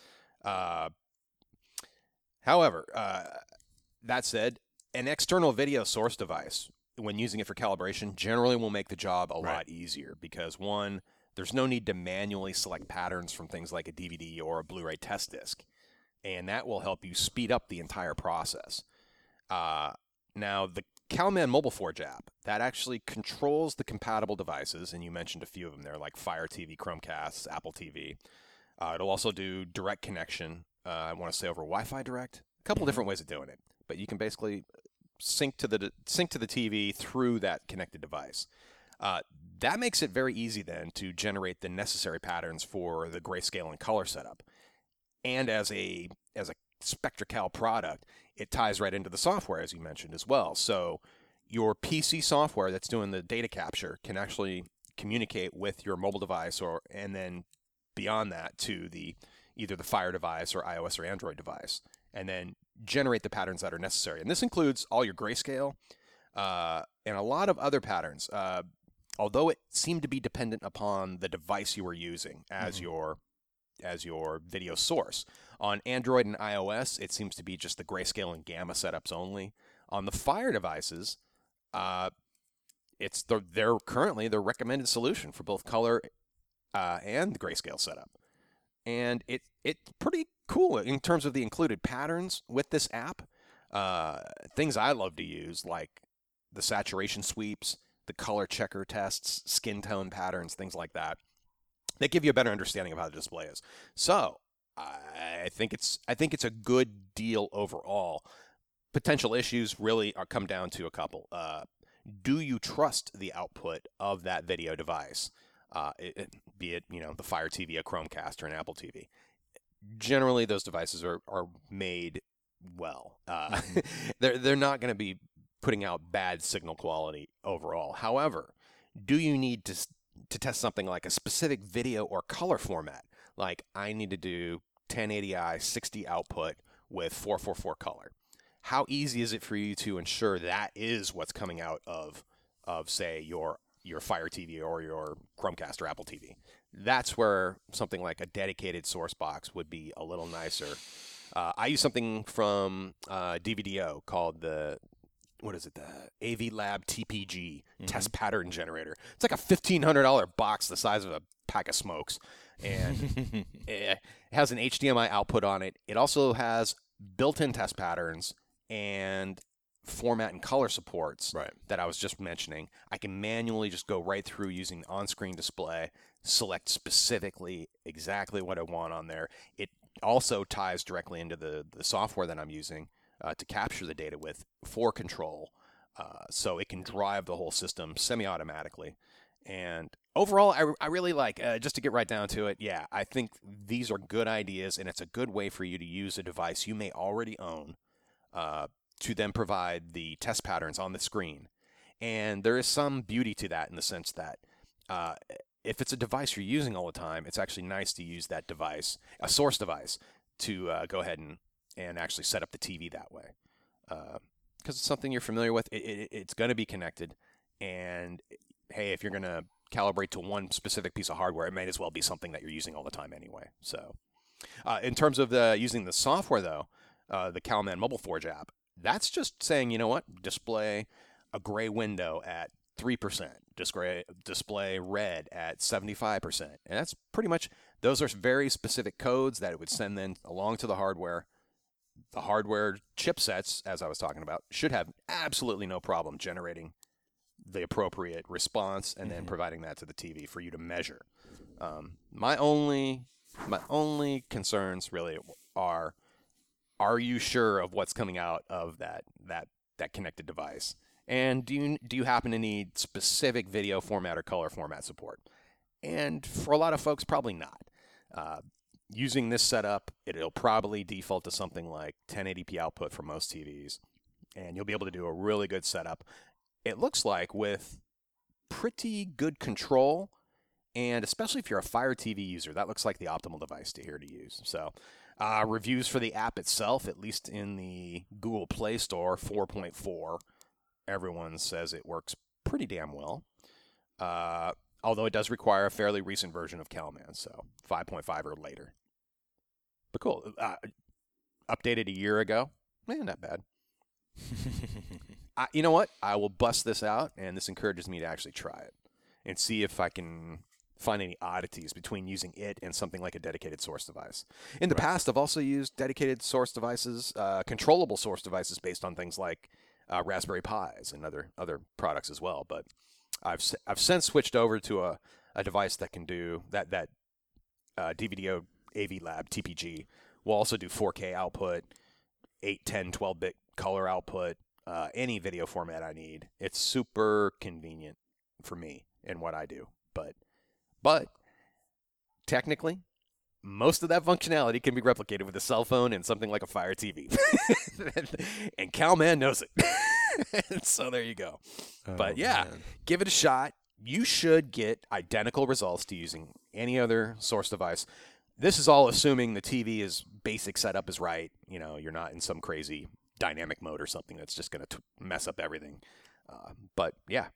However, that said, an external video source device, when using it for calibration, generally will make the job a lot easier because, one, there's no need to manually select patterns from things like a DVD or a Blu-ray test disc, and that will help you speed up the entire process. Now, the CalMan Mobile Forge app, that actually controls the compatible devices, and you mentioned a few of them there, like Fire TV, Chromecast, Apple TV. It'll also do direct connection, I want to say over Wi-Fi Direct. A couple different ways of doing it, but you can basically sync to the TV through that connected device. That makes it very easy then to generate the necessary patterns for the grayscale and color setup. And as a SpectraCal product, it ties right into the software, as you mentioned as well. So your PC software that's doing the data capture can actually communicate with your mobile device, and then beyond that to either the Fire device or iOS or Android device, and then generate the patterns that are necessary. And this includes all your grayscale and a lot of other patterns, although it seemed to be dependent upon the device you were using as your video source. On Android and iOS, it seems to be just the grayscale and gamma setups only. On the Fire devices, it's they're currently the recommended solution for both color and the grayscale setup. And it's pretty cool in terms of the included patterns with this app. Things I love to use, like the saturation sweeps, the color checker tests, skin tone patterns, things like that. They give you a better understanding of how the display is. So I think it's a good deal overall. Potential issues really come down to a couple. Do you trust the output of that video device? Be it the Fire TV, a Chromecast, or an Apple TV. Generally, those devices are made well. They're not going to be putting out bad signal quality overall. However, do you need to test something like a specific video or color format? Like I need to do 1080i 60 output with 444 color. How easy is it for you to ensure that is what's coming out of say your Fire TV or your Chromecast or Apple TV? That's where something like a dedicated source box would be a little nicer. I use something from DVDO called the AV Lab TPG Test Pattern Generator. It's like a $1,500 box the size of a pack of smokes, and it has an HDMI output on it. It also has built-in test patterns and format and color supports that I was just mentioning. I can manually just go right through using the on-screen display, select specifically exactly what I want on there. It also ties directly into the software that I'm using to capture the data with for control, so it can drive the whole system semi-automatically. And overall, I really like, just to get right down to it, I think these are good ideas, and it's a good way for you to use a device you may already own to then provide the test patterns on the screen. And there is some beauty to that in the sense that if it's a device you're using all the time, it's actually nice to use that device, a source device, to go ahead and actually set up the TV that way. Because it's something you're familiar with, it's going to be connected. And hey, if you're going to calibrate to one specific piece of hardware, it might as well be something that you're using all the time anyway. So in terms of using the software, though, the CalMan Mobile Forge app, that's just saying, you know what, display a gray window at 3%, display red at 75%. And that's pretty much, those are very specific codes that it would send then along to the hardware. The hardware chipsets, as I was talking about, should have absolutely no problem generating the appropriate response and then providing that to the TV for you to measure. My only concerns really are you sure of what's coming out of that connected device? And do you happen to need specific video format or color format support? And for a lot of folks, probably not. Using this setup, it'll probably default to something like 1080p output for most TVs, and you'll be able to do a really good setup. It looks like with pretty good control, and especially if you're a Fire TV user, that looks like the optimal device to use. So reviews for the app itself, at least in the Google Play Store, 4.4. Everyone says it works pretty damn well. Although it does require a fairly recent version of CalMan, so 5.5 or later. But cool. Updated a year ago. Not bad. You know what? I will bust this out, and this encourages me to actually try it and see if I can find any oddities between using it and something like a dedicated source device. In the past, I've also used dedicated source devices, controllable source devices based on things like Raspberry Pis and other products as well, but I've since switched over to a device that can do that DVDO AV Lab TPG will also do 4K output, 8, 10, 12-bit color output, any video format I need. It's super convenient for me and what I do. But technically, most of that functionality can be replicated with a cell phone and something like a Fire TV. And CalMan knows it. So there you go. But give it a shot. You should get identical results to using any other source device. This is all assuming the TV's basic setup is right. You're not in some crazy dynamic mode or something that's just going to mess up everything. But yeah,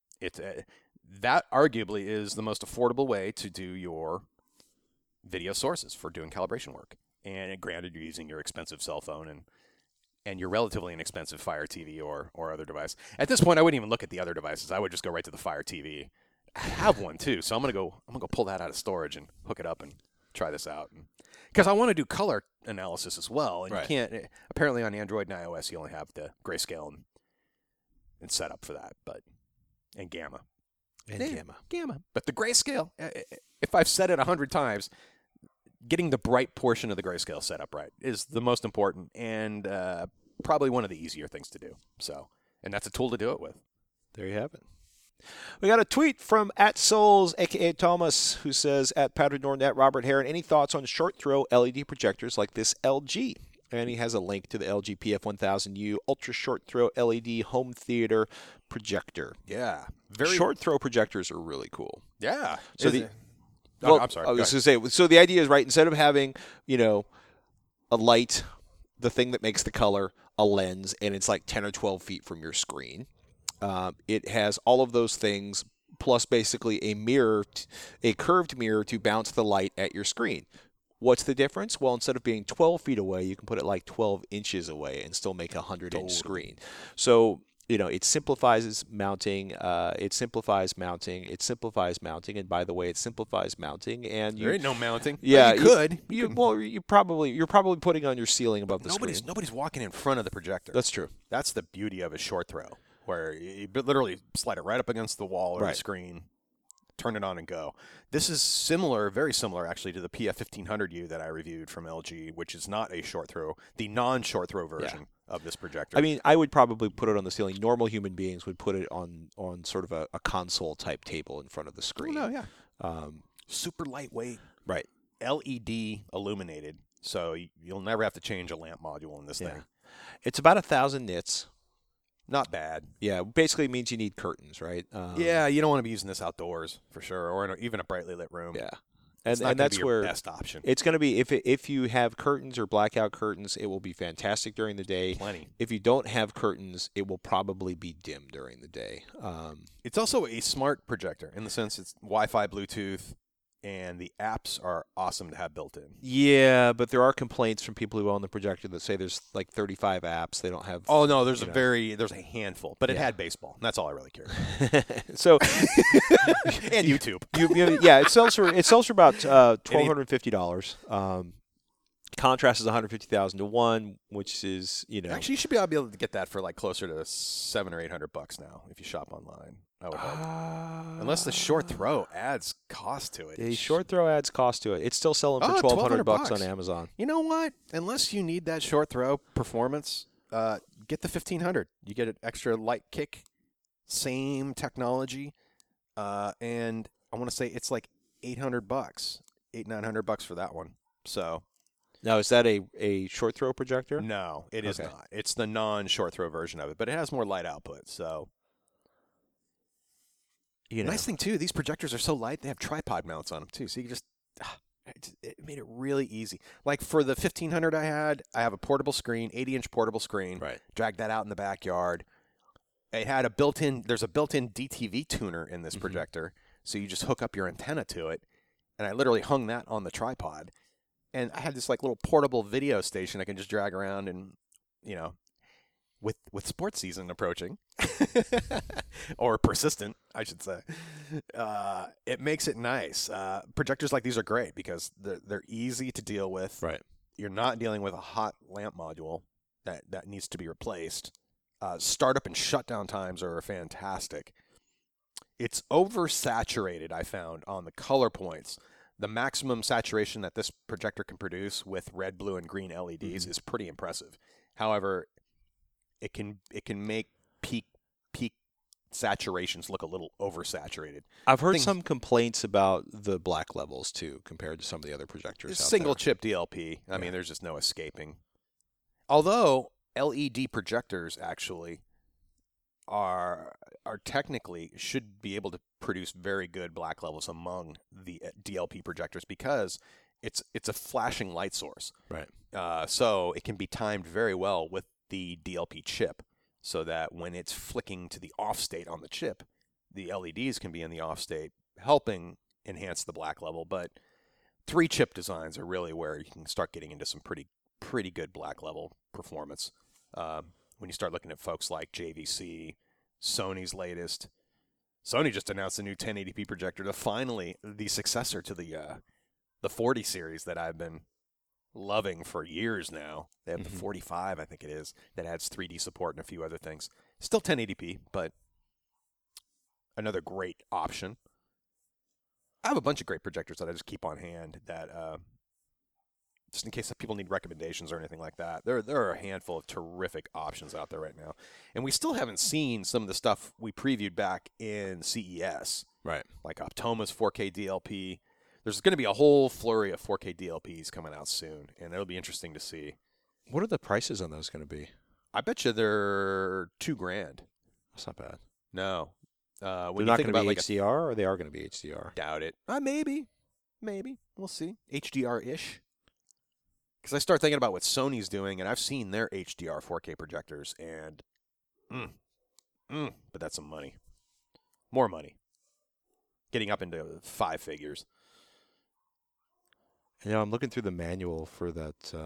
that arguably is the most affordable way to do your video sources for doing calibration work. And granted, you're using your expensive cell phone and your relatively inexpensive Fire TV or other device. At this point, I wouldn't even look at the other devices. I would just go right to the Fire TV. I have one too, so I'm gonna go pull that out of storage and hook it up and try this out. Because I want to do color analysis as well, and you can't. Apparently, on Android and iOS, you only have the grayscale and set up for that, and gamma. Gamma. But the grayscale, if I've said it 100 times, getting the bright portion of the grayscale set up right is the most important and probably one of the easier things to do. So, and that's a tool to do it with. There you have it. We got a tweet from @Souls, a.k.a. Thomas, who says, @Patrick Norton, @Robert Heron, any thoughts on short throw LED projectors like this LG? And he has a link to the LG PF1000U Ultra Short Throw LED home theater projector. Yeah. Short throw projectors are really cool. Yeah. So I'm sorry. I was going to say, so the idea is, right, instead of having, a light, the thing that makes the color, a lens, and it's like 10 or 12 feet from your screen, it has all of those things, plus basically a mirror, a curved mirror to bounce the light at your screen. What's the difference? Well, instead of being 12 feet away, you can put it like 12 inches away and still make a 100-inch screen. So, it simplifies mounting. It simplifies mounting. And by the way, it simplifies mounting. And there ain't no mounting. Yeah, well, you could. You're probably putting on your ceiling above the screen. Nobody's walking in front of the projector. That's true. That's the beauty of a short throw, where you literally slide it right up against the wall or the screen, turn it on and go. This is similar, very similar actually, to the PF1500U that I reviewed from LG, which is not a short throw, the non-short throw version of this projector. I mean, I would probably put it on the ceiling. Normal human beings would put it on sort of a console type table in front of the screen. Oh, no, yeah. Super lightweight. Right. LED illuminated, so you'll never have to change a lamp module in this thing. It's about 1,000 nits. Not bad. Yeah, basically means you need curtains, right? Yeah, you don't want to be using this outdoors for sure, or even a brightly lit room. Yeah, and that's your where best option. It's going to be if you have curtains or blackout curtains, it will be fantastic during the day. Plenty. If you don't have curtains, it will probably be dim during the day. It's also a smart projector in the sense it's Wi-Fi, Bluetooth, and the apps are awesome to have built in. Yeah, but there are complaints from people who own the projector that say there's like 35 apps. They don't have. Oh no, there's a handful, but it had baseball. That's all I really care about. So and YouTube. It sells for about $1,250. Contrast is 150,000 to 1, which is, Actually, you should be able to get that for like closer to $700 or $800 now if you shop online. I would hope. Unless the short throw adds cost to it. The short throw adds cost to it. It's still selling for $1,200 on Amazon. You know what? Unless you need that short throw performance, get the 1500. You get an extra light kick, same technology, and I want to say it's like $800, $900 for that one. So. Now, is that a short throw projector? No, it is not. It's the non-short throw version of it, but it has more light output. So, nice thing too, these projectors are so light; they have tripod mounts on them too. So you can just it made it really easy. Like for the 1500 I have a portable screen, 80-inch portable screen. Right. Drag that out in the backyard. It had a built-in. There's a built-in DTV tuner in this projector, so you just hook up your antenna to it, and I literally hung that on the tripod. And I had this like little portable video station I can just drag around, and with sports season approaching, or persistent, I should say, it makes it nice. Projectors like these are great because they're easy to deal with. Right. You're not dealing with a hot lamp module that needs to be replaced. Startup and shutdown times are fantastic. It's oversaturated, I found, on the color points. The maximum saturation that this projector can produce with red, blue, and green LEDs is pretty impressive. However, it can make peak saturations look a little oversaturated. I've heard some complaints about the black levels too, compared to some of the other projectors. It's out single there. chip DLP. I mean, there's just no escaping. Although LED projectors actually are technically should be able to produce very good black levels among the DLP projectors because it's a flashing light source. Right. So it can be timed very well with the DLP chip so that when it's flicking to the off state on the chip, the LEDs can be in the off state, helping enhance the black level. But 3 chip designs are really where you can start getting into some pretty good black level performance. When you start looking at folks like JVC, Sony's latest. Sony just announced a new 1080p projector the successor to the 40 series that I've been loving for years now. They have the 45, I think it is, that adds 3D support and a few other things. Still 1080p, but another great option. I have a bunch of great projectors that I just keep on hand that just in case people need recommendations or anything like that. There are a handful of terrific options out there right now. And we still haven't seen some of the stuff we previewed back in CES. Right. Like Optoma's 4K DLP. There's going to be a whole flurry of 4K DLPs coming out soon, and it'll be interesting to see. What are the prices on those going to be? I bet you they're $2,000. That's not bad. No. They're not going to be HDR, or they are going to be HDR? Doubt it. Maybe. We'll see. HDR-ish. Because I start thinking about what Sony's doing, and I've seen their HDR 4K projectors, and but that's some money. More money. Getting up into 5 figures. I'm looking through the manual for that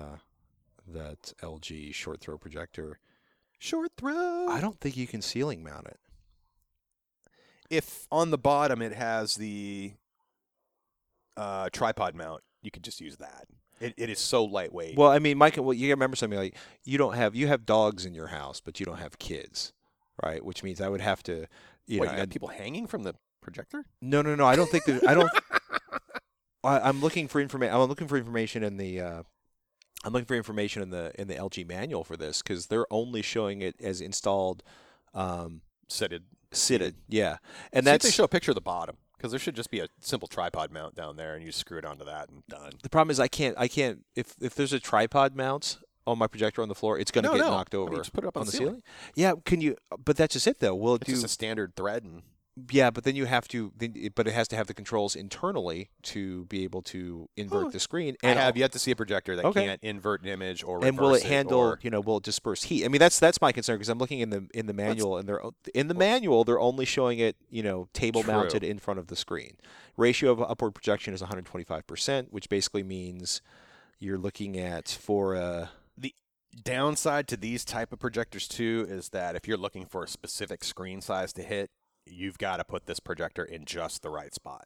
LG short throw projector. Short throw. I don't think you can ceiling mount it. If on the bottom it has the tripod mount, you could just use that. It is so lightweight. Well, I mean, Mike, you gotta remember something like you have dogs in your house, but you don't have kids, right? Which means I would have to, you got people hanging from the projector? No. I don't think that. I don't. I'm looking for information. I'm looking for information in the. I'm looking for information in the LG manual for this because they're only showing it as installed, Sitted. Yeah, and See if they show a picture of the bottom. Because there should just be a simple tripod mount down there, and you screw it onto that and done. The problem is I can't. If there's a tripod mount on my projector on the floor, it's going to get knocked over. Just put it up on the ceiling. Yeah, can you? But that's just it, though. Will it it's just a standard thread and. Yeah, but then you have to. But it has to have the controls internally to be able to invert the screen. And I have yet to see a projector that can't invert an image or reverse and will it handle? Or, will it disperse heat? I mean, that's my concern because I'm looking in the manual, and they're only showing it table mounted in front of the screen. Ratio of upward projection is 125%, which basically means you're looking at for the downside to these type of projectors too is that if you're looking for a specific screen size to hit, you've got to put this projector in just the right spot.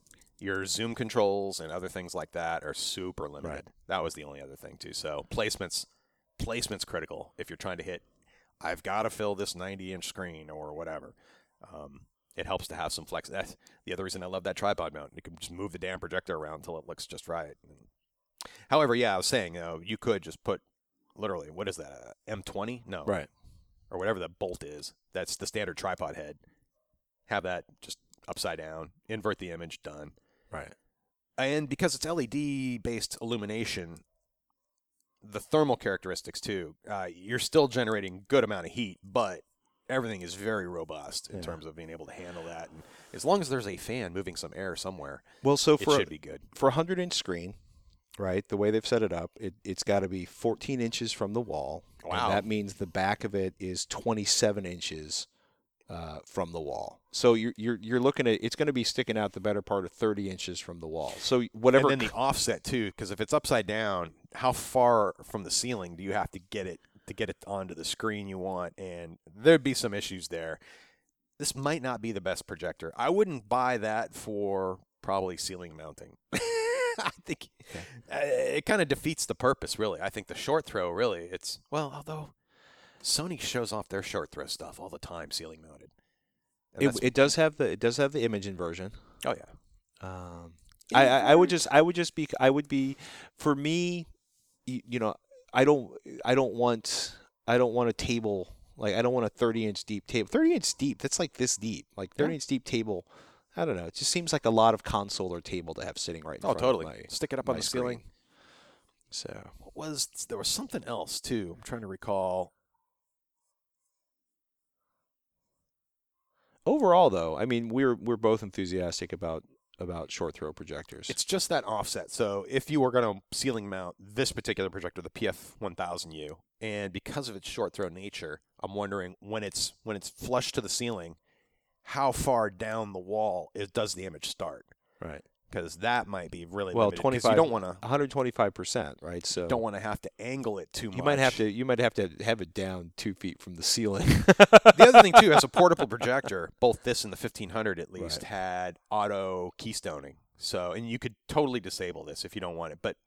Your zoom controls and other things like that are super limited. Right. That was the only other thing too. So placement's critical if you're trying to hit. I've got to fill this 90-inch screen or whatever. It helps to have some flex. That's the other reason I love that tripod mount. You can just move the damn projector around until it looks just right. However, I was saying, you could just put literally, what is that, a M20? No. Right. Or whatever the bolt is. That's the standard tripod head. Have that just upside down, invert the image, done. Right. And because it's LED-based illumination, the thermal characteristics too, you're still generating good amount of heat, but everything is very robust in terms of being able to handle that. And as long as there's a fan moving some air somewhere, well, so it should be good. For a 100-inch screen, right, the way they've set it up, it's got to be 14 inches from the wall. Wow. And that means the back of it is 27 inches from the wall. So you're looking at, it's going to be sticking out the better part of 30 inches from the wall. So whatever. And then the offset too, because if it's upside down, how far from the ceiling do you have to get it onto the screen you want? And there'd be some issues there. This might not be the best projector. I wouldn't buy that for probably ceiling mounting. I think it kind of defeats the purpose, really. I think the short throw, really, although Sony shows off their short throw stuff all the time, ceiling mounted. It does have the image inversion. Oh yeah. I would be for me, I don't want a table, like I don't want a 30-inch deep table. 30-inch deep, that's like this deep. Like 30-inch deep table, I don't know. It just seems like a lot of console or table to have sitting right in front totally. of my, Stick it up on the screen. ceiling. So There was something else too. I'm trying to recall. Overall, though, I mean, we're both enthusiastic about short throw projectors. It's just that offset. So if you were going to ceiling mount this particular projector, the PF1000U, and because of its short throw nature, I'm wondering when it's flush to the ceiling, how far down the wall does the image start? Right. Because that might be really well, limited. 25. You don't want to 125%, right? So don't want to have to angle it too much. You might have to have it down 2 feet from the ceiling. The other thing too, as a portable projector, both this and the 1500 at least had auto keystoning. So, and you could totally disable this if you don't want it. But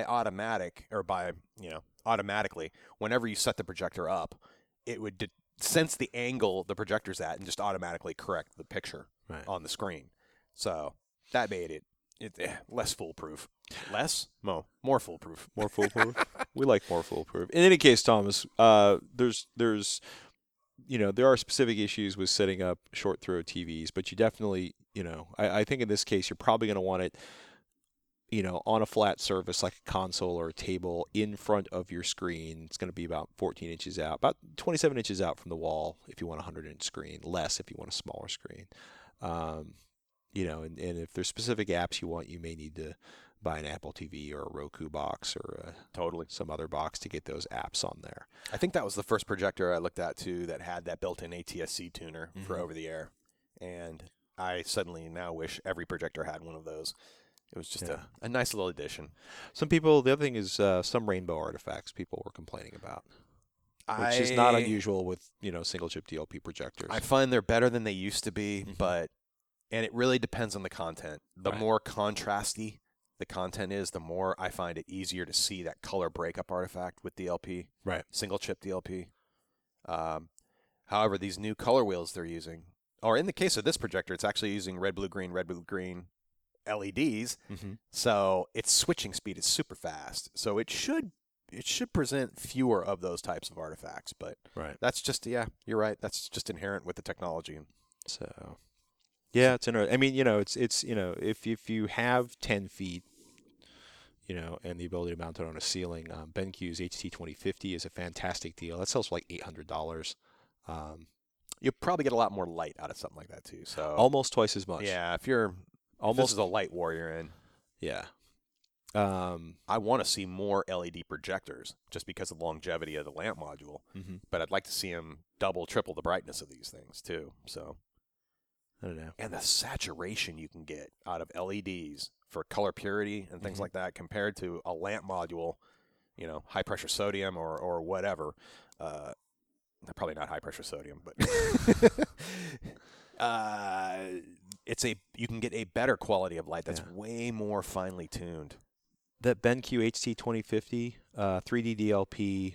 automatically, whenever you set the projector up, it would sense the angle the projector's at and just automatically correct the picture on the screen. So that made it less foolproof. More foolproof. More foolproof. We like more foolproof. In any case, Thomas, there's there are specific issues with setting up short throw TVs, but you definitely, I think in this case you're probably going to want it, on a flat surface like a console or a table in front of your screen. It's going to be about 14 inches out, about 27 inches out from the wall if you want a 100-inch screen, less if you want a smaller screen. And if there's specific apps you want, you may need to buy an Apple TV or a Roku box or some other box to get those apps on there. I think that was the first projector I looked at, too, that had that built-in ATSC tuner for over-the-air. And I suddenly now wish every projector had one of those. It was just a nice little addition. The other thing is some rainbow artifacts people were complaining about, which is not unusual with, single-chip DLP projectors. I find they're better than they used to be, and it really depends on the content. The more contrasty the content is, the more I find it easier to see that color breakup artifact with DLP, single chip DLP. However, these new color wheels they're using, or in the case of this projector, it's actually using red, blue, green LEDs. So its switching speed is super fast. So it should present fewer of those types of artifacts. But that's just, you're right. That's just inherent with the technology. So. Yeah, it's interesting. I mean, it's if you have 10 feet, and the ability to mount it on a ceiling, BenQ's HT2050 is a fantastic deal. That sells for like $800. You'll probably get a lot more light out of something like that too. So almost twice as much. Yeah, if this is a light warrior in. Yeah. I want to see more LED projectors just because of the longevity of the lamp module. But I'd like to see them double, triple the brightness of these things too. So. I don't know. And the saturation you can get out of LEDs for color purity and things like that compared to a lamp module, high pressure sodium or whatever. Probably not high pressure sodium, but you can get a better quality of light that's way more finely tuned. That BenQ HT 2050, 3D DLP,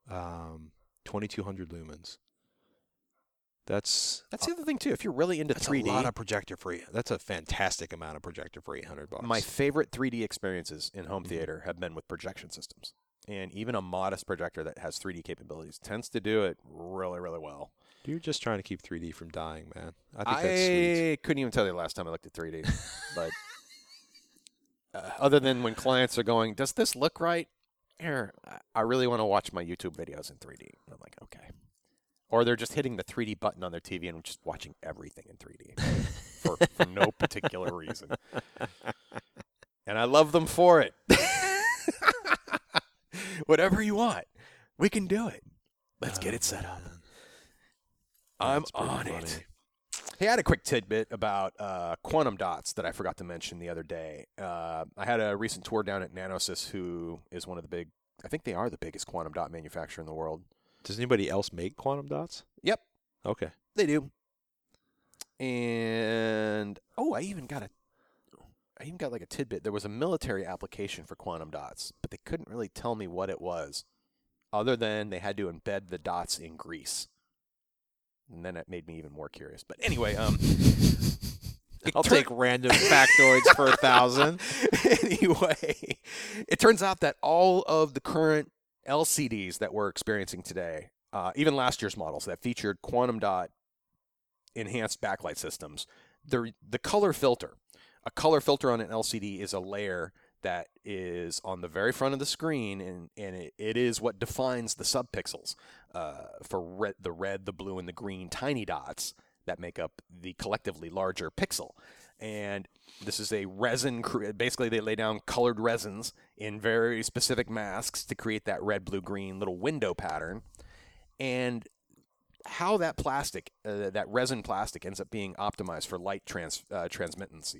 2200 lumens. That's the other thing too. If you're really into 3D, a lot of projector for that's a fantastic amount of projector for $800. My favorite 3D experiences in home theater have been with projection systems, and even a modest projector that has 3D capabilities tends to do it really, really well. You're just trying to keep 3D from dying, man. I think that's sweet. I couldn't even tell you the last time I looked at 3D, but other than when clients are going, "Does this look right?" Here, I really want to watch my YouTube videos in 3D. And I'm like, okay. Or they're just hitting the 3D button on their TV and just watching everything in 3D for no particular reason. And I love them for it. Whatever you want, we can do it. Let's get it set up. I'm on it. Hey, I had a quick tidbit about quantum dots that I forgot to mention the other day. I had a recent tour down at Nanosys, who is one of the big, I think they are the biggest quantum dot manufacturer in the world. Does anybody else make quantum dots? Yep. Okay. They do. And I even got like a tidbit. There was a military application for quantum dots, but they couldn't really tell me what it was, other than they had to embed the dots in grease. And then it made me even more curious. But anyway, I'll take random factoids for 1,000. Anyway, it turns out that all of the current LCDs that we're experiencing today, even last year's models that featured quantum dot enhanced backlight systems, the color filter, a color filter on an LCD is a layer that is on the very front of the screen, and it is what defines the subpixels for the red, the blue, and the green tiny dots that make up the collectively larger pixel. And this is a resin, basically they lay down colored resins in very specific masks to create that red, blue, green little window pattern. And how that plastic, that resin plastic, ends up being optimized for light transmittancy.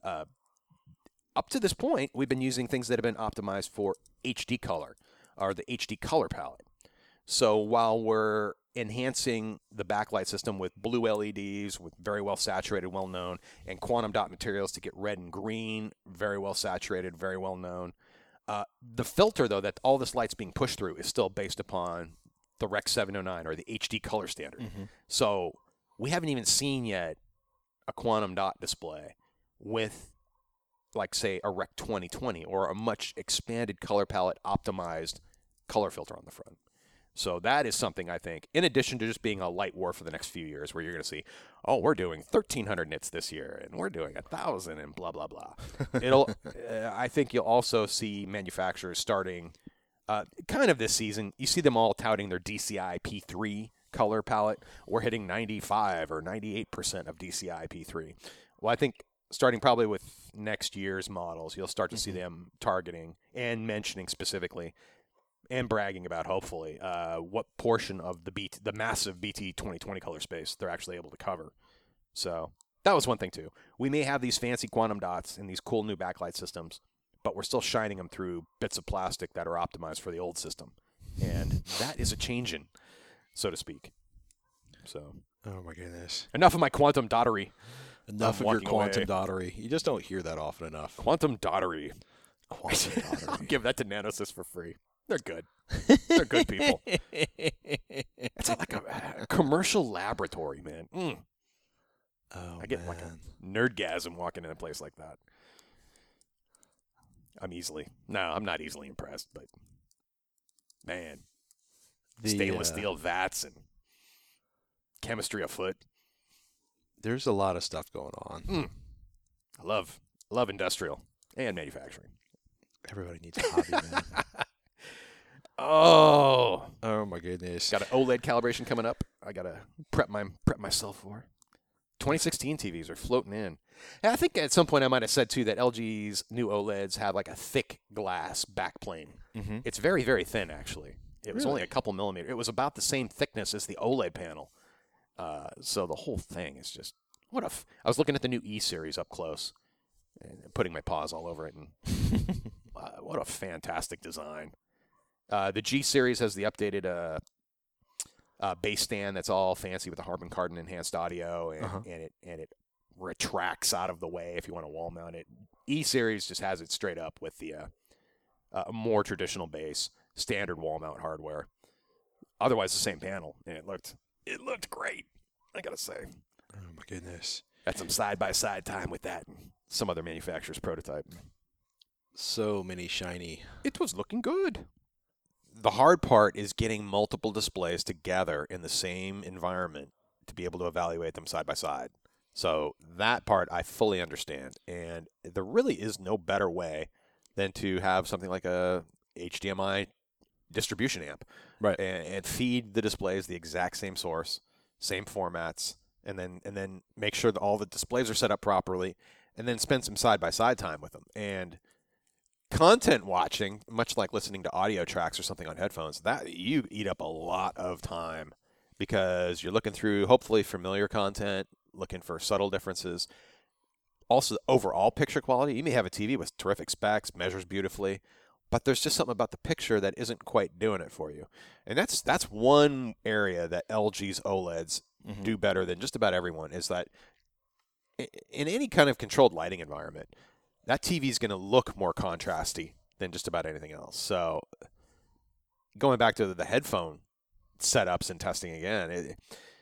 Up to this point, we've been using things that have been optimized for HD color, or the HD color palette. So while we're enhancing the backlight system with blue LEDs, with very well saturated, well known, and quantum dot materials to get red and green, very well saturated, very well known. The filter, though, that all this light's being pushed through is still based upon the Rec 709 or the HD color standard. Mm-hmm. So we haven't even seen yet a quantum dot display with, like, say, a Rec 2020 or a much expanded color palette optimized color filter on the front. So that is something, I think, in addition to just being a light war for the next few years, where you're going to see, we're doing 1,300 nits this year, and we're doing 1,000, and blah, blah, blah. I think you'll also see manufacturers starting kind of this season. You see them all touting their DCI P3 color palette. We're hitting 95 or 98% of DCI P3. Well, I think starting probably with next year's models, you'll start to see them targeting and mentioning specifically and bragging about, hopefully, what portion of the massive BT 2020 color space they're actually able to cover. So that was one thing, too. We may have these fancy quantum dots and these cool new backlight systems, but we're still shining them through bits of plastic that are optimized for the old system. And that is a changing, so to speak. So, oh, my goodness. Enough of my quantum dottery. Enough of your quantum dottery. You just don't hear that often enough. Quantum dottery. Quantum dottery. I'll give that to Nanosys for free. They're good. They're good people. It's like a commercial laboratory, man. Oh, I get like a nerdgasm walking in a place like that. I'm not easily impressed, but man, stainless steel vats and chemistry afoot. There's a lot of stuff going on. I love industrial and manufacturing. Everybody needs a hobby, man. Oh my goodness! Got an OLED calibration coming up. I gotta prep myself for. 2016 TVs are floating in. And I think at some point I might have said too that LG's new OLEDs have like a thick glass backplane. Mm-hmm. It's very, very thin actually. It was only a couple millimeters. It was about the same thickness as the OLED panel. So the whole thing is just I was looking at the new E series up close and putting my paws all over it, and what a fantastic design. The G series has the updated bass stand that's all fancy with the Harman Kardon enhanced audio, and it retracts out of the way if you want to wall mount it. E-Series just has it straight up with the more traditional base, standard wall mount hardware. Otherwise, the same panel, and it looked great, I gotta say. Oh my goodness! Had some side-by-side time with that and some other manufacturer's prototype. So many shiny. It was looking good. The hard part is getting multiple displays together in the same environment to be able to evaluate them side by side. So that part I fully understand, and there really is no better way than to have something like a HDMI distribution amp, Right. and feed the displays the exact same source, same formats, and then make sure that all the displays are set up properly, and then spend some side by side time with them. And content watching, much like listening to audio tracks or something on headphones, that you eat up a lot of time because you're looking through hopefully familiar content, looking for subtle differences. Also, overall picture quality. You may have a TV with terrific specs, measures beautifully, but there's just something about the picture that isn't quite doing it for you. And that's one area that LG's OLEDs do better than just about everyone, is that in any kind of controlled lighting environment, that TV is going to look more contrasty than just about anything else. So going back to the headphone setups and testing again,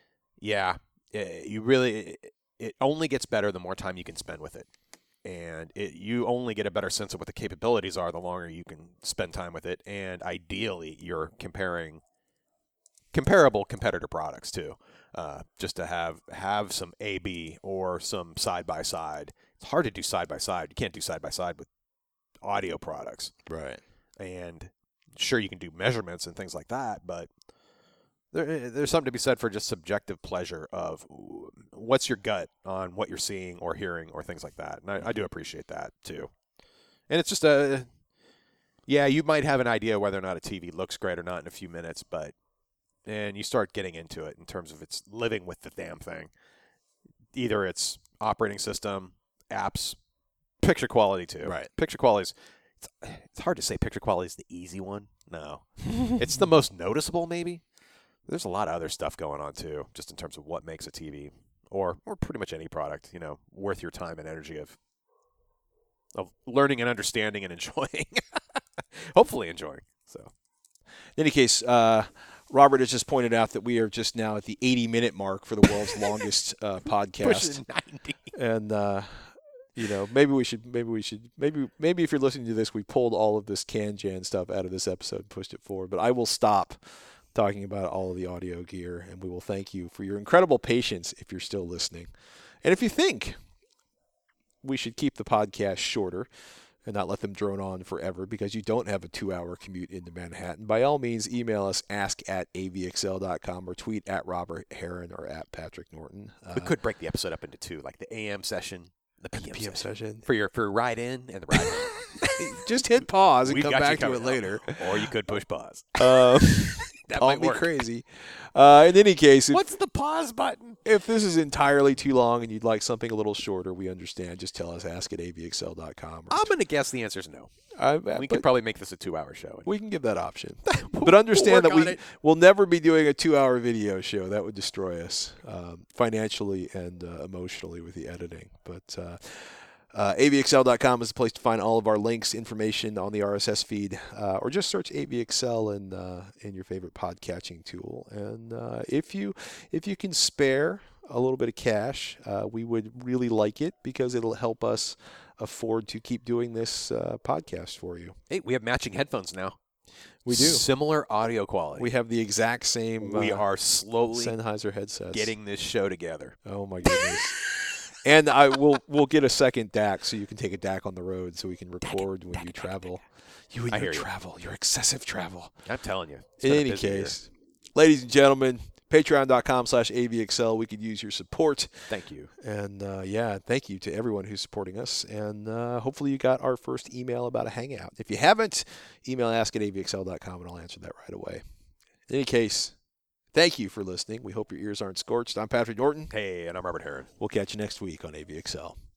it only gets better the more time you can spend with it. And you only get a better sense of what the capabilities are the longer you can spend time with it. And ideally, you're comparing comparable competitor products too, just to have some A/B or some side-by-side. It's hard to do side-by-side. You can't do side-by-side with audio products. Right. And sure, you can do measurements and things like that, but there's something to be said for just subjective pleasure of what's your gut on what you're seeing or hearing or things like that. And I do appreciate that too. And it's just you might have an idea whether or not a TV looks great or not in a few minutes, and you start getting into it in terms of it's living with the damn thing. Either it's operating system, apps, picture quality too. Right. Picture quality it's hard to say picture quality is the easy one. No. It's the most noticeable maybe. There's a lot of other stuff going on too, just in terms of what makes a TV or pretty much any product, worth your time and energy of learning and understanding and enjoying. Hopefully enjoying. So, in any case, Robert has just pointed out that we are just now at the 80-minute mark for the world's longest podcast. Pushing 90. And maybe if you're listening to this, we pulled all of this CanJan stuff out of this episode and pushed it forward. But I will stop talking about all of the audio gear, and we will thank you for your incredible patience if you're still listening. And if you think we should keep the podcast shorter and not let them drone on forever because you don't have a 2-hour commute into Manhattan, by all means, email us, ask@avxl.com, or tweet at Robert Heron or at Patrick Norton. We could break the episode up into two, like the AM session, the PM, session. For your ride in and the ride out. Just hit pause and We come got you back to covered it later. Or you could push pause. That might might be work. crazy. In any case, What's the pause button? if this is entirely too long and you'd like something a little shorter, we understand. Just tell us, ask@avxl.com. I'm going to guess the answer is no. We could probably make this a 2-hour show. We can give that option. But understand that work on it. we'll never be doing a 2-hour video show. That would destroy us financially and emotionally with the editing. But avxl.com is the place to find all of our links, information on the RSS feed, or just search AVXL in your favorite podcatching tool. And if you can spare a little bit of cash, we would really like it because it'll help us afford to keep doing this podcast for you. Hey, we have matching headphones now. We do. Similar audio quality. We have the exact same We are slowly Sennheiser headsets. getting this show together. Oh my goodness. And we'll get a second DAC so you can take a DAC on the road so we can record when you travel. You and your travel, your excessive travel. I'm telling you. In any case, ladies and gentlemen, patreon.com/avxl. We could use your support. Thank you. And thank you to everyone who's supporting us. And hopefully you got our first email about a hangout. If you haven't, email ask@avxl.com and I'll answer that right away. In any case, thank you for listening. We hope your ears aren't scorched. I'm Patrick Norton. Hey, and I'm Robert Heron. We'll catch you next week on AVXL.